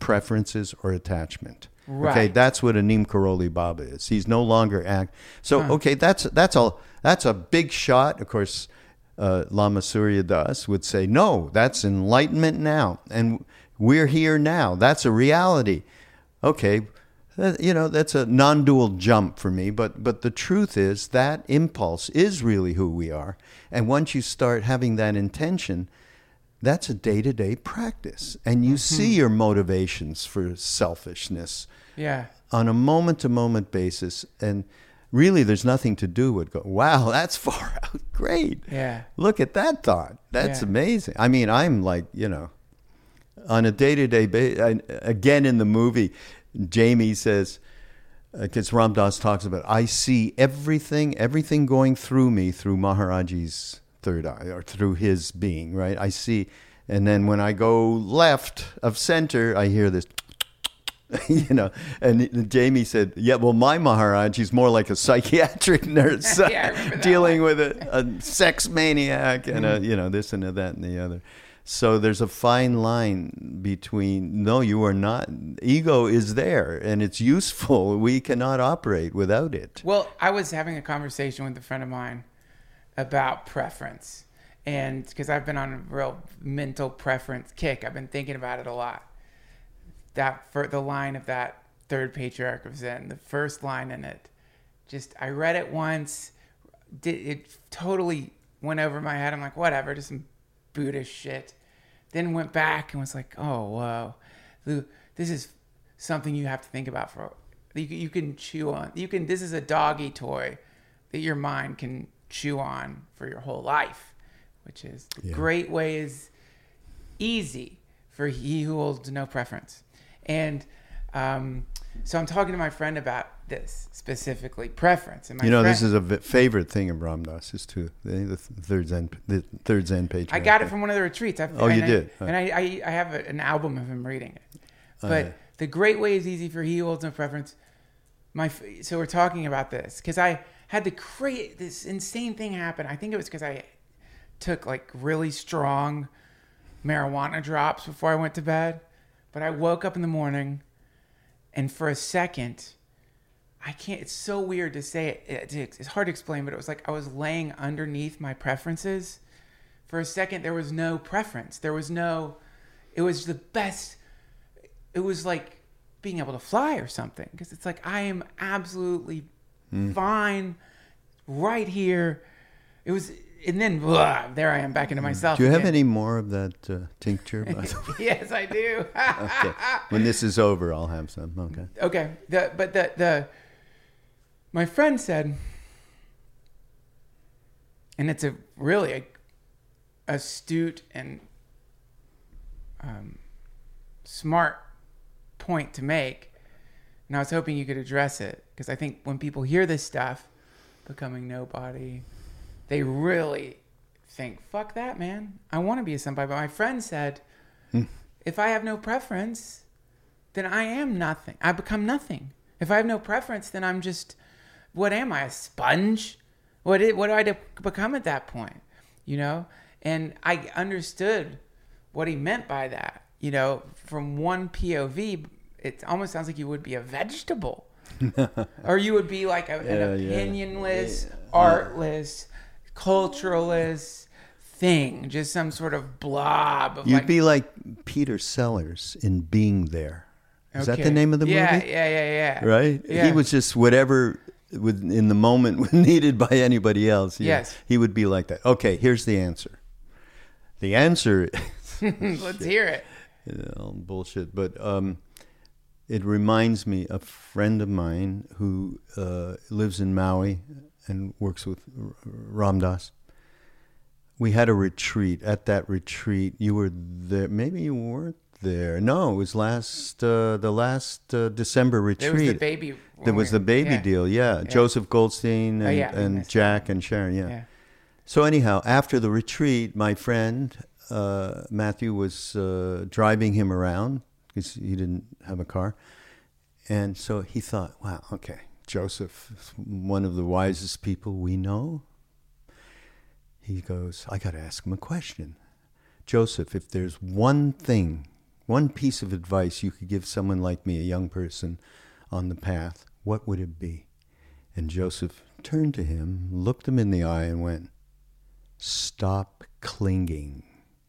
Speaker 4: preferences or attachment.
Speaker 1: Right.
Speaker 4: Okay, that's what a Neem Karoli Baba is. He's no longer act. So
Speaker 1: Huh.
Speaker 4: okay, that's that's a that's a big shot. Of course, uh, Lama Surya Das would say, no, that's enlightenment now, and we're here now. That's a reality. Okay, that, you know, that's a non-dual jump for me. But but the truth is that impulse is really who we are, and once you start having that intention, that's a day-to-day practice, and you
Speaker 1: Mm-hmm.
Speaker 4: see your motivations for selfishness
Speaker 1: Yeah.
Speaker 4: on a moment-to-moment basis, and really there's nothing to do with go, wow, that's far out. Great.
Speaker 1: Yeah.
Speaker 4: Look at that thought. That's
Speaker 1: Yeah.
Speaker 4: amazing. I mean, I'm like, you know, on a day-to-day basis, again in the movie, Jamie says, because Ram Dass talks about, I see everything, everything going through me through Maharaji's third eye, or through his being, right? I see, and then when I go left of center, I hear this, you know, and Jamie said, yeah, well, my Maharaj, he's more like a psychiatric nurse,
Speaker 1: Yeah, I remember that
Speaker 4: dealing with a, a sex maniac and a, you know, this and a, that and the other. So there's a fine line between, no, you are not, ego is there and it's useful. We cannot operate without it.
Speaker 1: Well, I was having a conversation with a friend of mine about preference. And because I've been on a real mental preference kick, I've been thinking about it a lot. That for the line of that third patriarch of Zen, the first line in it, just I read it once, did it totally went over my head. I'm like, whatever, just some Buddhist shit. Then went back and was like, oh whoa, this is something you have to think about for. You can, you can chew on. You can. This is a doggy toy that your mind can chew on for your whole life, which is the
Speaker 4: Yeah.
Speaker 1: great way is easy for he who holds no preference. And um, so I'm talking to my friend about this specifically, preference. And my
Speaker 4: You know,
Speaker 1: friend,
Speaker 4: this is a v- favorite thing of Ram Dass is too the, the third Zen, the third Zen patriarch.
Speaker 1: I got it from one of the retreats. I've,
Speaker 4: Oh, you
Speaker 1: and I-
Speaker 4: did?
Speaker 1: And I, I, I have a, an album of him reading it.
Speaker 4: Oh,
Speaker 1: But
Speaker 4: yeah.
Speaker 1: the great way is easy for he who holds no preference. My f- so we're talking about this because I had to create this insane thing happen. I think it was because I took like really strong marijuana drops before I went to bed. But I woke up in the morning, and for a second, I can't. It's so weird to say it. It's hard to explain, but it was like I was laying underneath my preferences. For a second, there was no preference. There was no. It was the best. It was like being able to fly or something, because it's like I am absolutely fine right here. It was, and then blah, there I am back into myself.
Speaker 4: Do you have
Speaker 1: again.
Speaker 4: any more of that uh, tincture? By the way?
Speaker 1: Yes, I do.
Speaker 4: Okay. When this is over, I'll have some. Okay.
Speaker 1: Okay, the, but the the my friend said, and it's a really a, astute and um, smart point to make, and I was hoping you could address it, because I think when people hear this stuff, becoming nobody, they really think, fuck that, man. I want to be a somebody. But my friend said, if I have no preference, then I am nothing. I become nothing. If I have no preference, then I'm just, what am I, a sponge? What is, what do I de- become at that point? You know? And I understood what he meant by that. You know, from one P O V, it almost sounds like you would be a vegetable. Or you would be like a,
Speaker 4: Yeah,
Speaker 1: an
Speaker 4: yeah.
Speaker 1: opinionless, artless, culturalist thing. Just some sort of blob of
Speaker 4: You'd
Speaker 1: like,
Speaker 4: be like Peter Sellers in Being There. Is that
Speaker 1: okay.
Speaker 4: the name of the
Speaker 1: yeah,
Speaker 4: movie?
Speaker 1: Yeah, yeah, yeah.
Speaker 4: Right?
Speaker 1: Yeah.
Speaker 4: He was just whatever would, in the moment needed by anybody else. He,
Speaker 1: Yes.
Speaker 4: He would be like that. Okay, here's the answer. The answer
Speaker 1: Let's hear it.
Speaker 4: you know, bullshit, but um, it reminds me of a friend of mine who uh, lives in Maui and works with R- Ram Dass. We had a retreat. At that retreat, you were there. Maybe you weren't there. No, it was last uh, the last uh, December retreat.
Speaker 1: There was the baby.
Speaker 4: There was the baby
Speaker 1: yeah.
Speaker 4: deal. Yeah, Joseph Goldstein and,
Speaker 1: Oh, yeah, we
Speaker 4: and
Speaker 1: missed
Speaker 4: Jack and Sharon. Yeah.
Speaker 1: Yeah.
Speaker 4: So anyhow, after the retreat, my friend uh, Matthew was uh, driving him around because he didn't have a car, and so he thought, "Wow, okay, Joseph is one of the wisest people we know." He goes, "I got to ask him a question, Joseph. If there's one thing one piece of advice you could give someone like me, a young person on the path, what would it be? And Joseph turned to him, looked him in the eye, and went, stop clinging.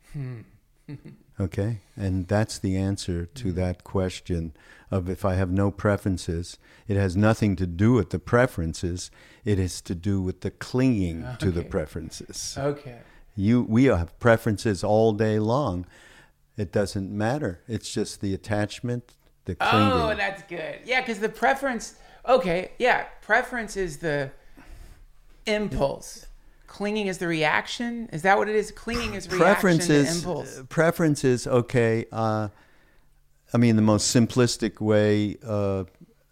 Speaker 4: Okay? And that's the answer to that question of if I have no preferences. It has nothing to do with the preferences. It is to do with the clinging
Speaker 1: Okay.
Speaker 4: to the preferences.
Speaker 1: Okay.
Speaker 4: You, we have preferences all day long. It doesn't matter. It's just the attachment, the clinging.
Speaker 1: Oh, that's good. Yeah, because the preference. Okay, yeah, preference is the impulse. Clinging is the reaction. Is that what it is? Clinging is reaction
Speaker 4: Preferences,
Speaker 1: to impulse.
Speaker 4: preferences. Okay. Uh, I mean, the most simplistic way. Uh,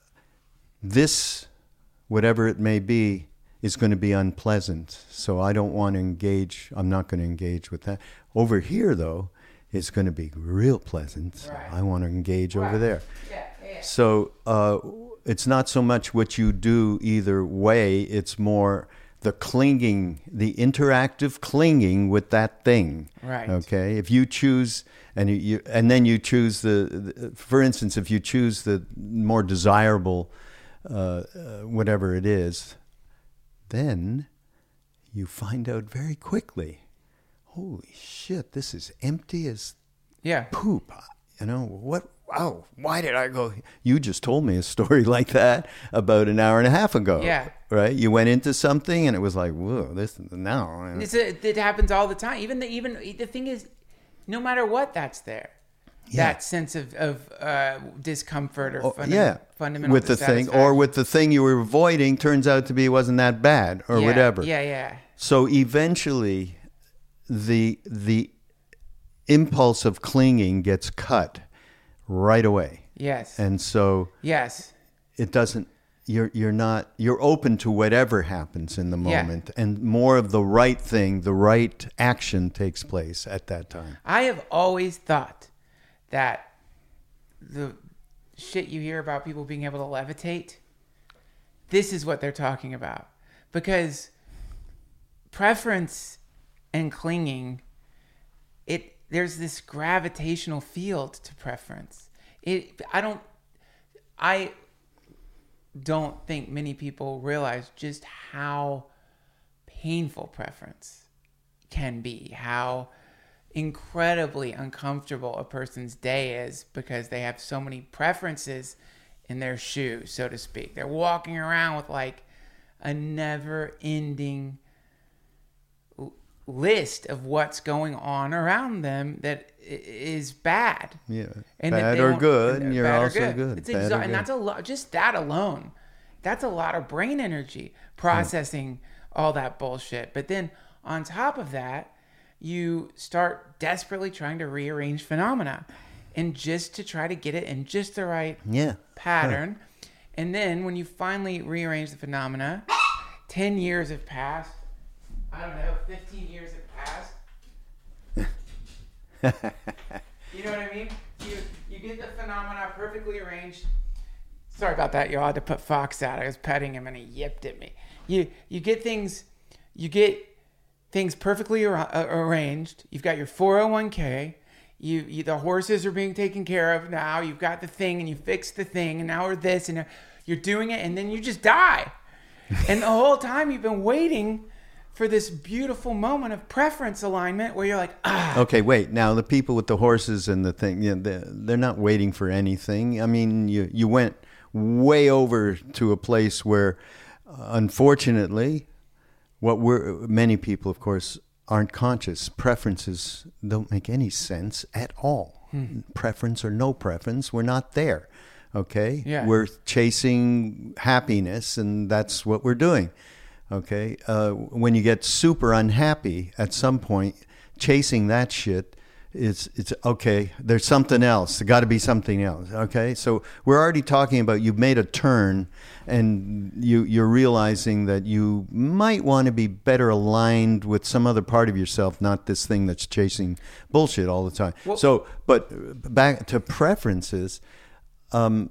Speaker 4: this, whatever it may be, is going to be unpleasant. So I don't want to engage. I'm not going to engage with that. Over here, though, it's going to be real pleasant.
Speaker 1: Right.
Speaker 4: I want to engage
Speaker 1: Right.
Speaker 4: over there.
Speaker 1: Yeah, yeah.
Speaker 4: So uh, it's not so much what you do either way. It's more the clinging, the interactive clinging with that thing.
Speaker 1: Right.
Speaker 4: Okay. If you choose, and you, you and then you choose the, the, for instance, if you choose the more desirable, uh, uh, whatever it is, then you find out very quickly, holy shit, this is empty as
Speaker 1: Yeah.
Speaker 4: poop. You know, what? Wow, why did I go? You just told me a story like that about an hour and a half ago.
Speaker 1: Yeah.
Speaker 4: Right? You went into something and it was like, whoa, this now.
Speaker 1: It's a, it happens all the time. Even the even the thing is, no matter what, that's there.
Speaker 4: Yeah.
Speaker 1: That sense of of uh, discomfort or
Speaker 4: Oh,
Speaker 1: funda-
Speaker 4: yeah,
Speaker 1: fundamental
Speaker 4: with the thing, or
Speaker 1: dissatisfaction.
Speaker 4: with the thing you were avoiding, turns out to be it wasn't that bad, or
Speaker 1: Yeah,
Speaker 4: whatever.
Speaker 1: Yeah, yeah.
Speaker 4: So eventually, the the impulse of clinging gets cut right away,
Speaker 1: Yes.
Speaker 4: and so
Speaker 1: yes.
Speaker 4: it doesn't. You're you're not. You're open to whatever happens in the
Speaker 1: Yeah.
Speaker 4: moment, and more of the right thing, the right action takes place at that time.
Speaker 1: I have always thought that the shit you hear about people being able to levitate, this is what they're talking about. Because preference and clinging, it there's this gravitational field to preference. It I don't I don't think many people realize just how painful preference can be, how incredibly uncomfortable a person's day is because they have so many preferences in their shoes, so to speak. They're walking around with like a never-ending l- list of what's going on around them that i- is bad.
Speaker 4: Yeah,
Speaker 1: And that
Speaker 4: bad
Speaker 1: they
Speaker 4: or
Speaker 1: don't-
Speaker 4: good,
Speaker 1: and
Speaker 4: you're
Speaker 1: bad or
Speaker 4: also good.
Speaker 1: It's
Speaker 4: Bad
Speaker 1: exo-
Speaker 4: or
Speaker 1: and
Speaker 4: good.
Speaker 1: that's a lot. Just that alone, that's a lot of brain energy processing all that bullshit. But then on top of that, you start desperately trying to rearrange phenomena, and just to try to get it in just the right
Speaker 4: Yeah.
Speaker 1: pattern. And then when you finally rearrange the phenomena, ten years have passed. I don't know, fifteen years have passed. You know what I mean? You you get the phenomena perfectly arranged. Sorry about that, y'all. I had to put Fox out. I was petting him and he yipped at me. You you get things you get things perfectly ar- uh, arranged. You've got your four oh one k. You, you the horses are being taken care of now. You've got the thing and you fix the thing and now we're this and you're doing it and then you just die. And the whole time you've been waiting for this beautiful moment of preference alignment where you're like, ah.
Speaker 4: Okay, wait. Now the people with the horses and the thing, you know, they're, they're not waiting for anything. I mean, you you went way over to a place where, uh, unfortunately, what we're many people, of course, aren't conscious. Preferences don't make any sense at all.
Speaker 1: Hmm.
Speaker 4: Preference or no preference, we're not there. Okay,
Speaker 1: Yeah.
Speaker 4: we're chasing happiness, and that's what we're doing. Okay, uh, when you get super unhappy at some point, chasing that shit, it's it's okay. There's something else. There got to be something else. Okay, so we're already talking about you've made a turn, and you you're realizing that you might want to be better aligned with some other part of yourself, not this thing that's chasing bullshit all the time.
Speaker 1: Well-
Speaker 4: so, but back to preferences. Um,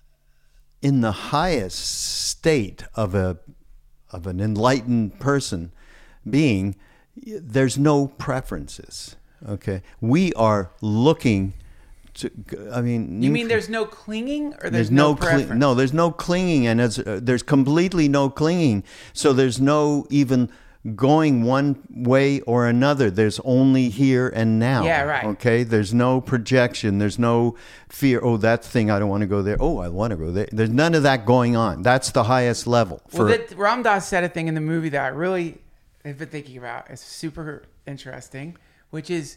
Speaker 4: in the highest state of a of an enlightened person being, there's no preferences. Okay, we are looking to, I mean,
Speaker 1: You mean there's no clinging, or there's,
Speaker 4: there's
Speaker 1: no,
Speaker 4: no
Speaker 1: preference?
Speaker 4: cli- no, there's no clinging, and it's, uh, there's completely no clinging. So there's no even going one way or another. There's only here and now.
Speaker 1: Yeah, right.
Speaker 4: Okay, there's no projection. There's no fear. Oh, that thing, I don't want to go there. Oh, I want to go there. There's none of that going on. That's the highest level. For,
Speaker 1: Well, that, Ram Dass said a thing in the movie that I really have been thinking about. It's super interesting, which is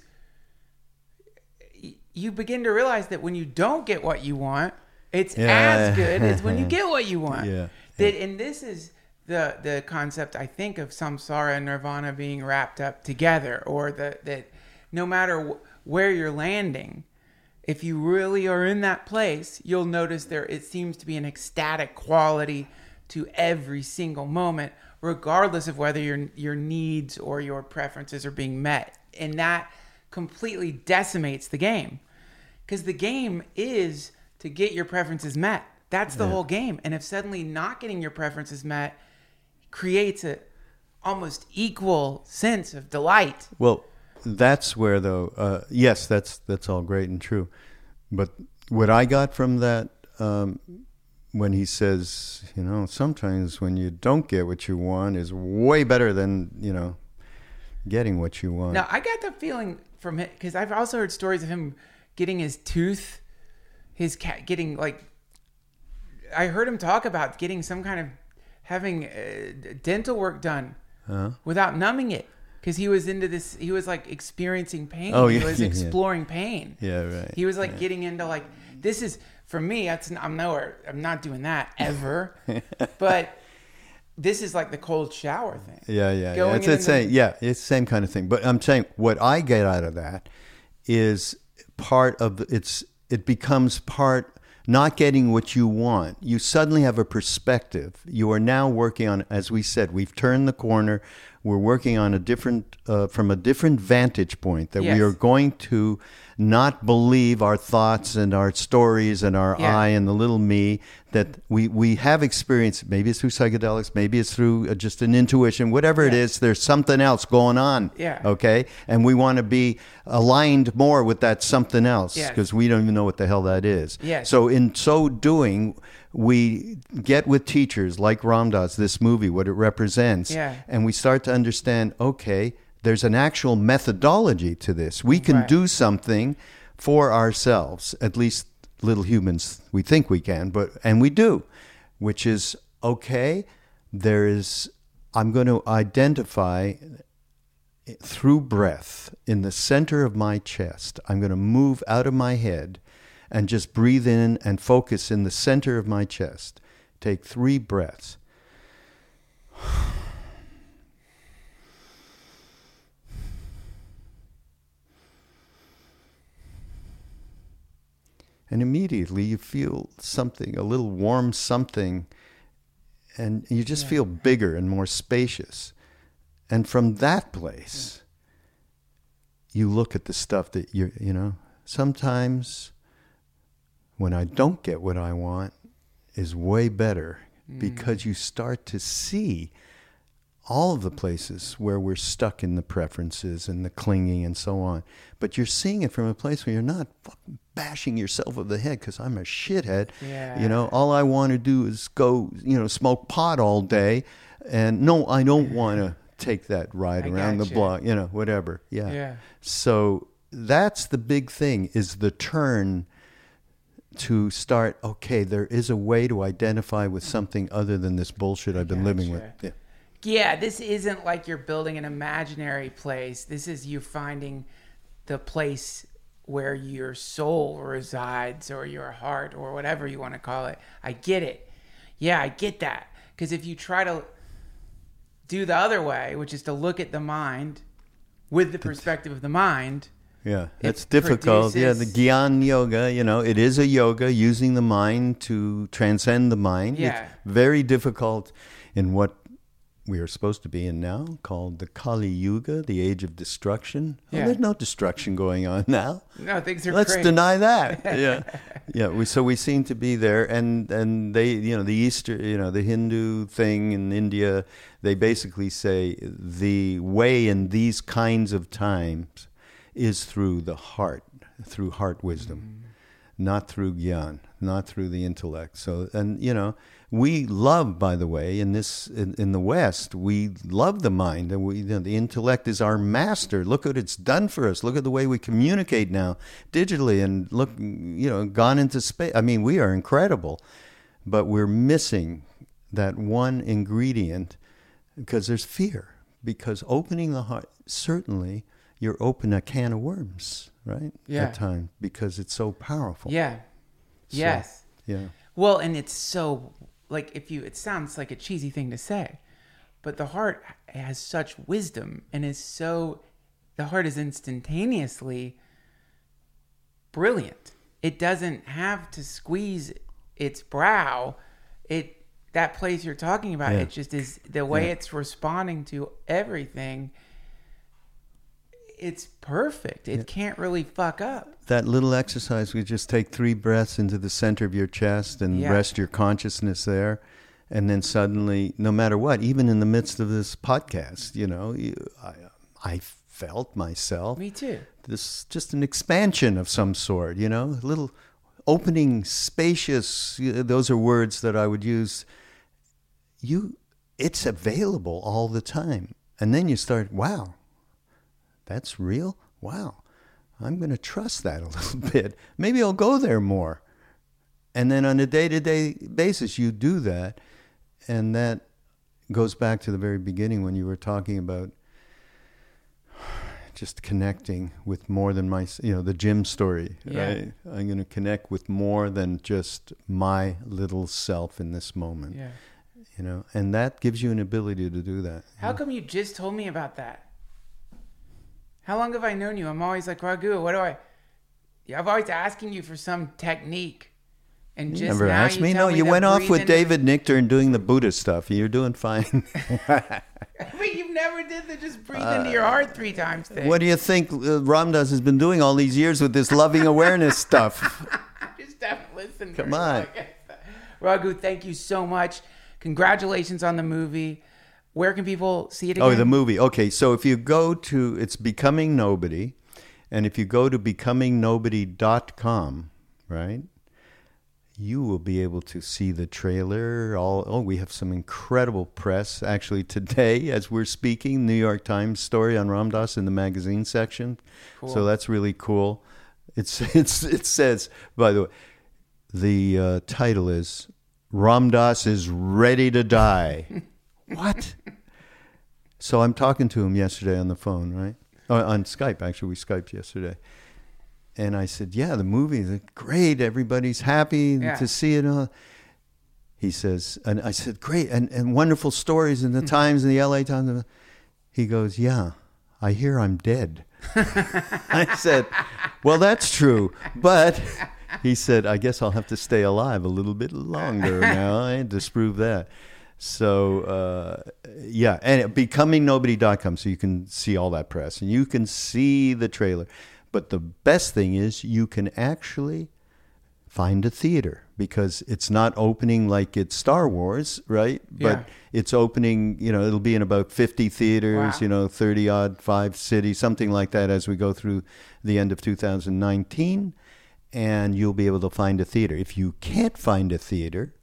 Speaker 1: y- you begin to realize that when you don't get what you want, it's
Speaker 4: Yeah.
Speaker 1: as good as when you get what you want.
Speaker 4: Yeah.
Speaker 1: That, and this is the the concept, I think, of samsara and nirvana being wrapped up together, or the, that no matter wh- where you're landing, if you really are in that place, you'll notice there it seems to be an ecstatic quality to every single moment, regardless of whether your your needs or your preferences are being met. And that completely decimates the game, because the game is to get your preferences met. That's the
Speaker 4: Yeah.
Speaker 1: whole game. And if suddenly not getting your preferences met creates a almost equal sense of delight.
Speaker 4: Well, that's where, though, uh, yes, that's that's all great and true. But what I got from that, um, when he says, you know, sometimes when you don't get what you want is way better than, you know, getting what you want.
Speaker 1: Now, I got the feeling from it, because I've also heard stories of him getting his tooth, his cat getting like, I heard him talk about getting some kind of, having uh, dental work done
Speaker 4: Huh?
Speaker 1: without numbing it, because he was into this, he was like experiencing pain.
Speaker 4: Oh,
Speaker 1: he
Speaker 4: yeah,
Speaker 1: was
Speaker 4: yeah, yeah.
Speaker 1: exploring pain.
Speaker 4: Yeah, right.
Speaker 1: He was like
Speaker 4: yeah.
Speaker 1: getting into like, this is, for me, that's, I'm nowhere, I'm not doing that ever. But this is like the cold shower thing.
Speaker 4: Yeah, yeah,
Speaker 1: Going
Speaker 4: yeah. It's
Speaker 1: in
Speaker 4: the
Speaker 1: and
Speaker 4: same.
Speaker 1: then-
Speaker 4: Yeah, it's the same kind of thing. But I'm saying what I get out of that is part of the, it's. It becomes part. Not getting what you want, you suddenly have a perspective. You are now working on, as we said, we've turned the corner. We're working on a different, uh, from a different vantage point. That
Speaker 1: Yes.
Speaker 4: we are going to not believe our thoughts and our stories and our
Speaker 1: Yeah.
Speaker 4: I and the little me. That we we have experienced. Maybe it's through psychedelics. Maybe it's through uh, just an intuition. Whatever it
Speaker 1: Yeah.
Speaker 4: is, there's something else going on.
Speaker 1: Yeah.
Speaker 4: Okay, and we want to be aligned more with that something else,
Speaker 1: Yes.
Speaker 4: because we don't even know what the hell that is.
Speaker 1: Yes.
Speaker 4: So in so doing, we get with teachers like Ram Dass, this movie, what it represents,
Speaker 1: Yeah.
Speaker 4: and we start to understand, okay, there's an actual methodology to this. We can
Speaker 1: Right.
Speaker 4: do something for ourselves, at least little humans, we think we can, but and we do, which is, okay, there is, I'm going to identify through breath in the center of my chest. I'm going to move out of my head and just breathe in and focus in the center of my chest. Take three breaths. And immediately you feel something, a little warm something, and you just
Speaker 1: Yeah.
Speaker 4: feel bigger and more spacious. And from that place, you look at the stuff that you you know, sometimes when I don't get what I want is way better, because you start to see all of the places where we're stuck in the preferences and the clinging and so on. But you're seeing it from a place where you're not fucking bashing yourself over the head because I'm a shithead.
Speaker 1: Yeah.
Speaker 4: You know, all I want to do is go, you know, smoke pot all day. And no, I don't want to take that ride
Speaker 1: I
Speaker 4: around the
Speaker 1: gotcha.
Speaker 4: block, you know, whatever. Yeah.
Speaker 1: Yeah.
Speaker 4: So that's the big thing, is the turn to start, okay, there is a way to identify with something other than this bullshit I've been living with.
Speaker 1: Gotcha.
Speaker 4: Yeah.
Speaker 1: Yeah, this isn't like you're building an imaginary place. This is you finding the place where your soul resides, or your heart, or whatever you want to call it. I get it. Yeah, I get that. Because if you try to do the other way, which is to look at the mind with the perspective of the mind,
Speaker 4: Yeah,
Speaker 1: It
Speaker 4: that's difficult. Yeah, the
Speaker 1: produces-
Speaker 4: Gyan Yoga, you know, it is a yoga using the mind to transcend the mind.
Speaker 1: Yeah.
Speaker 4: It's very difficult in what we are supposed to be in now, called the Kali Yuga, the age of destruction. Oh,
Speaker 1: Yeah.
Speaker 4: there's no destruction going on now.
Speaker 1: no, things are
Speaker 4: Let's
Speaker 1: great.
Speaker 4: deny that. Yeah, yeah. We, so we seem to be there, and and they, you know, the Easter, you know, the Hindu thing in India, they basically say the way in these kinds of times is through the heart, through heart wisdom. not through gyan, not through the intellect. So, and you know, we love, by the way, in this in, in the West, we love the mind, and we you know, the intellect is our master. Look what it's done for us. Look at the way we communicate now digitally, and look, you know, gone into space. I mean, we are incredible, but we're missing that one ingredient because there's fear. Because opening the heart, certainly, you're open a can of worms, right?
Speaker 1: Yeah.
Speaker 4: At times, because it's so powerful.
Speaker 1: Yeah.
Speaker 4: So,
Speaker 1: Yes.
Speaker 4: Yeah.
Speaker 1: Well, and it's so, like, if you, it sounds like a cheesy thing to say, but the heart has such wisdom and is so, the heart is instantaneously brilliant. It doesn't have to squeeze its brow. It, that place you're talking about,
Speaker 4: Yeah.
Speaker 1: it just is the way
Speaker 4: Yeah.
Speaker 1: it's responding to everything. It's perfect. It
Speaker 4: Yeah.
Speaker 1: can't really fuck up.
Speaker 4: That little exercise, we just take three breaths into the center of your chest and
Speaker 1: Yeah.
Speaker 4: rest your consciousness there. And then suddenly, no matter what, even in the midst of this podcast, you know, you, I, I felt myself.
Speaker 1: Me too.
Speaker 4: This just an expansion of some sort, you know, a little opening, spacious. Those are words that I would use. You, it's available all the time. And then you start, wow, that's real? Wow, I'm going to trust that a little bit. Maybe I'll go there more. And then on a day-to-day basis, you do that. And that goes back to the very beginning when you were talking about just connecting with more than my, you know, the gym story.
Speaker 1: Yeah.
Speaker 4: Right? I'm going to connect with more than just my little self in this moment.
Speaker 1: Yeah.
Speaker 4: You know, and that gives you an ability to do that.
Speaker 1: How come you just told me about that? How long have I known you? I'm always like, Raghu, what do I... I'm always asking you for some technique. And
Speaker 4: You
Speaker 1: just
Speaker 4: never
Speaker 1: now
Speaker 4: asked
Speaker 1: you
Speaker 4: me.
Speaker 1: tell
Speaker 4: No,
Speaker 1: me
Speaker 4: you
Speaker 1: to
Speaker 4: went off
Speaker 1: breathe
Speaker 4: with
Speaker 1: into-
Speaker 4: David Nichter doing the Buddhist stuff. You're doing fine.
Speaker 1: But you never did the just breathe into your heart three times thing.
Speaker 4: What do you think uh, Ram Dass has been doing all these years with this loving awareness stuff?
Speaker 1: I just haven't listened.
Speaker 4: Come
Speaker 1: very
Speaker 4: on.
Speaker 1: long. Raghu, thank you so much. Congratulations on the movie. Where can people see it again?
Speaker 4: Oh, the movie. Okay, so if you go to, it's Becoming Nobody, and if you go to becoming nobody dot com, right, you will be able to see the trailer. All oh, we have some incredible press actually today as we're speaking. New York Times story on Ram Dass in the magazine section.
Speaker 1: Cool.
Speaker 4: So that's really cool. It's it's it says, by the way, the uh, title is Ram Dass is ready to die. What? So I'm talking to him yesterday on the phone, right? Oh, on Skype, actually. We Skyped yesterday. And I said, yeah, the movie is great. Everybody's happy
Speaker 1: Yeah.
Speaker 4: to see it. Uh, he says, and I said, great, and, and wonderful stories in the Times and the L A Times. He goes, yeah, I hear I'm dead. I said, well, that's true. But he said, I guess I'll have to stay alive a little bit longer now eh, to disprove that. So, uh, yeah, and becoming nobody dot com, so you can see all that press and you can see the trailer. But the best thing is you can actually find a theater because it's not opening like it's Star Wars, right? But
Speaker 1: Yeah.
Speaker 4: it's opening, you know, it'll be in about fifty theaters,
Speaker 1: Wow.
Speaker 4: you know, thirty odd, five cities, something like that as we go through the end of two thousand nineteen. And you'll be able to find a theater. If you can't find a theater,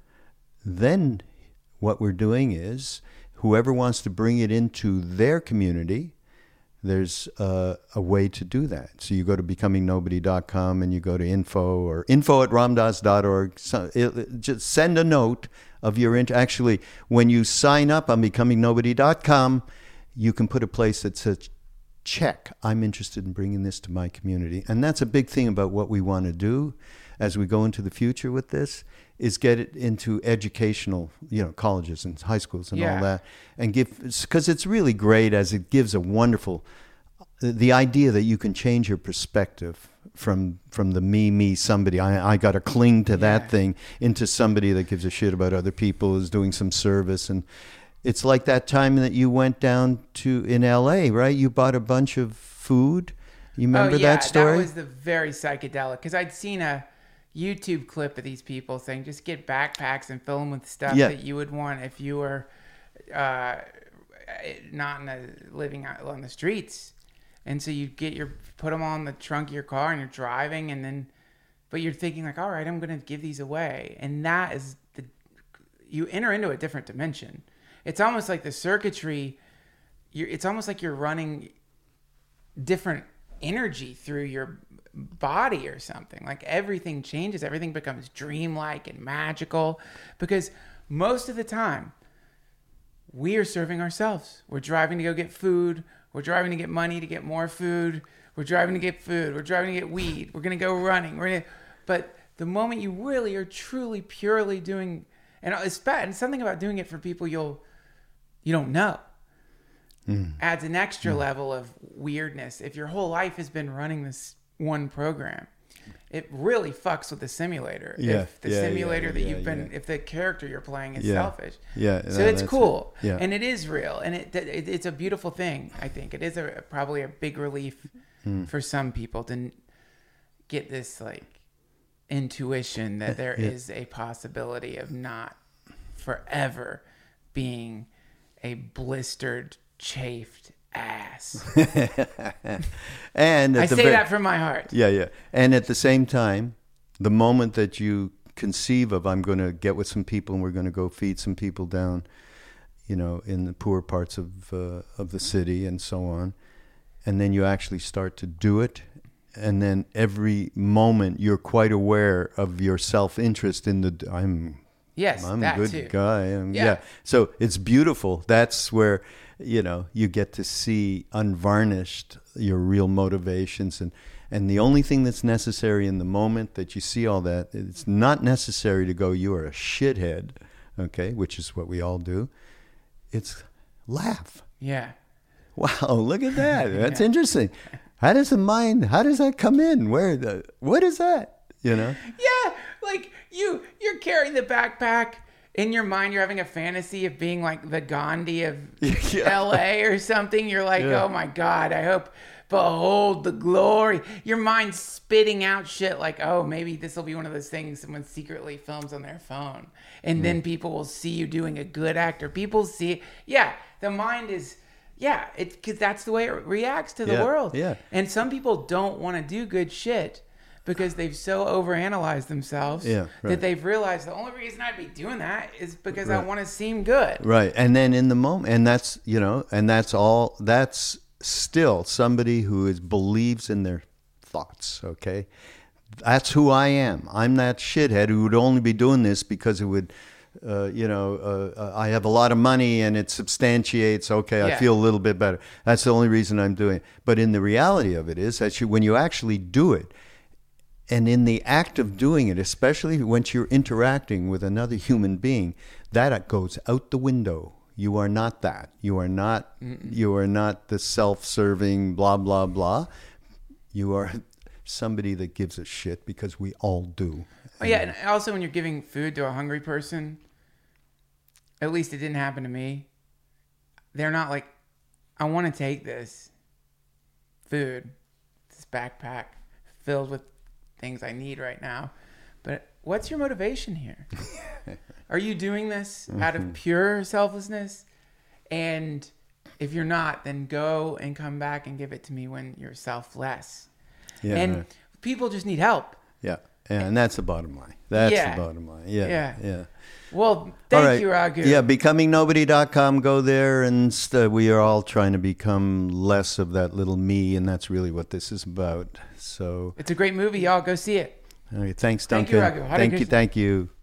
Speaker 4: then what we're doing is whoever wants to bring it into their community, there's uh, a way to do that. So you go to becoming nobody dot com and you go to info or info at ramdass dot org. So it, it- just send a note of your int- actually when you sign up on becoming nobody dot com, you can put a place that says check, I'm interested in bringing this to my community. And that's a big thing about what we want to do as we go into the future with this is get it into educational, you know, colleges and high schools and
Speaker 1: Yeah.
Speaker 4: all that, and give, because it's really great as it gives a wonderful, the idea that you can change your perspective from from the me, me, somebody, I, I got to cling to that
Speaker 1: Yeah.
Speaker 4: thing, into somebody that gives a shit about other people, is doing some service. And it's like that time that you went down to in L A, right? You bought a bunch of food. You remember
Speaker 1: oh, yeah,
Speaker 4: that story?
Speaker 1: That was the very psychedelic because I'd seen a YouTube clip of these people saying just get backpacks and fill them with stuff
Speaker 4: Yeah.
Speaker 1: that you would want if you were uh, not in the, living out on the streets. And so you get your put them on the trunk of your car and you're driving, and then but you're thinking like, all right, I'm going to give these away. And that is the, you enter into a different dimension. It's almost like the circuitry, you're, it's almost like you're running different energy through your body or something. Like everything changes, everything becomes dreamlike and magical, because most of the time we are serving ourselves. We're driving to go get food. We're driving to get money to get more food. We're driving to get food. We're driving to get weed. We're going to go running. We're gonna, but the moment you really are truly, purely doing, and it's bad, and something about doing it for people you'll, you don't know, mm. adds an extra mm. level of weirdness. If your whole life has been running this one program, it really fucks with the simulator.
Speaker 4: Yeah,
Speaker 1: if the
Speaker 4: yeah,
Speaker 1: simulator
Speaker 4: yeah,
Speaker 1: that
Speaker 4: yeah,
Speaker 1: you've been,
Speaker 4: yeah.
Speaker 1: if the character you're playing is
Speaker 4: yeah.
Speaker 1: selfish.
Speaker 4: Yeah.
Speaker 1: So
Speaker 4: no,
Speaker 1: it's cool.
Speaker 4: It. Yeah.
Speaker 1: And it is real. And it, it it's a beautiful thing, I think. It is a probably a big relief mm. for some people to get this like intuition that there yeah. is a possibility of not forever being a blistered, chafed ass.
Speaker 4: And
Speaker 1: I
Speaker 4: the
Speaker 1: say
Speaker 4: ver-
Speaker 1: that from my heart.
Speaker 4: Yeah, yeah. And at the same time, the moment that you conceive of, I'm going to get with some people and we're going to go feed some people down, you know, in the poor parts of uh, of the city and so on, and then you actually start to do it, and then every moment you're quite aware of your self-interest in the I'm
Speaker 1: yes,
Speaker 4: I'm
Speaker 1: that
Speaker 4: a good
Speaker 1: too.
Speaker 4: guy. I'm,
Speaker 1: Yeah.
Speaker 4: yeah. So it's beautiful. That's where, you know, you get to see unvarnished your real motivations. And, and the only thing that's necessary in the moment that you see all that, it's not necessary to go, you are a shithead, okay, which is what we all do. It's laugh.
Speaker 1: Yeah.
Speaker 4: Wow, look at that. That's
Speaker 1: Yeah.
Speaker 4: interesting. How does the mind, how does that come in? Where, the, what is that? You know?
Speaker 1: Yeah, like you, you're carrying the backpack. In your mind, you're having a fantasy of being like the Gandhi of
Speaker 4: Yeah.
Speaker 1: L A or something. You're like,
Speaker 4: Yeah.
Speaker 1: oh my God, I hope, behold the glory. Your mind's spitting out shit like, oh, maybe this will be one of those things someone secretly films on their phone. And mm. then people will see you doing a good act, or people see, yeah, the mind is, yeah, it because that's the way it reacts to the
Speaker 4: Yeah,
Speaker 1: world.
Speaker 4: yeah.
Speaker 1: And some people don't want to do good shit because they've so overanalyzed themselves
Speaker 4: Yeah, right.
Speaker 1: that they've realized the only reason I'd be doing that is because I
Speaker 4: Right.
Speaker 1: want to seem good.
Speaker 4: Right. And then in the moment, and that's, you know, and that's all, that's still somebody who is believes in their thoughts, okay? That's who I am. I'm that shithead who would only be doing this because it would, uh, you know, uh, uh, I have a lot of money and it substantiates, okay, I
Speaker 1: Yeah.
Speaker 4: feel a little bit better. That's the only reason I'm doing it. But in the reality of it is that you, when you actually do it, and in the act of doing it, especially once you're interacting with another human being, that goes out the window. You are not that. You are not. Mm-mm. You are not the self-serving blah blah blah. You are somebody that gives a shit, because we all do.
Speaker 1: Oh, yeah, and also when you're giving food to a hungry person, at least it didn't happen to me. They're not like, I want to take this food, this backpack filled with things I need right now, but what's your motivation here? Are you doing this out of pure selflessness? And if you're not, then go and come back and give it to me when you're selfless.
Speaker 4: Yeah,
Speaker 1: and
Speaker 4: right.
Speaker 1: people just need help.
Speaker 4: Yeah, yeah, and that's the bottom line. That's
Speaker 1: Yeah.
Speaker 4: the bottom line. Yeah,
Speaker 1: Yeah.
Speaker 4: yeah.
Speaker 1: Well, thank
Speaker 4: All right.
Speaker 1: you, Raghu.
Speaker 4: Yeah, becoming nobody dot com. Go there, and st- we are all trying to become less of that little me, and that's really what this is about. So,
Speaker 1: It's a great movie, y'all. Go see it.
Speaker 4: all right, thanks,
Speaker 1: Thank
Speaker 4: Duncan.
Speaker 1: you, Raghu. Hare
Speaker 4: Thank you,
Speaker 1: Krishna.
Speaker 4: thank you.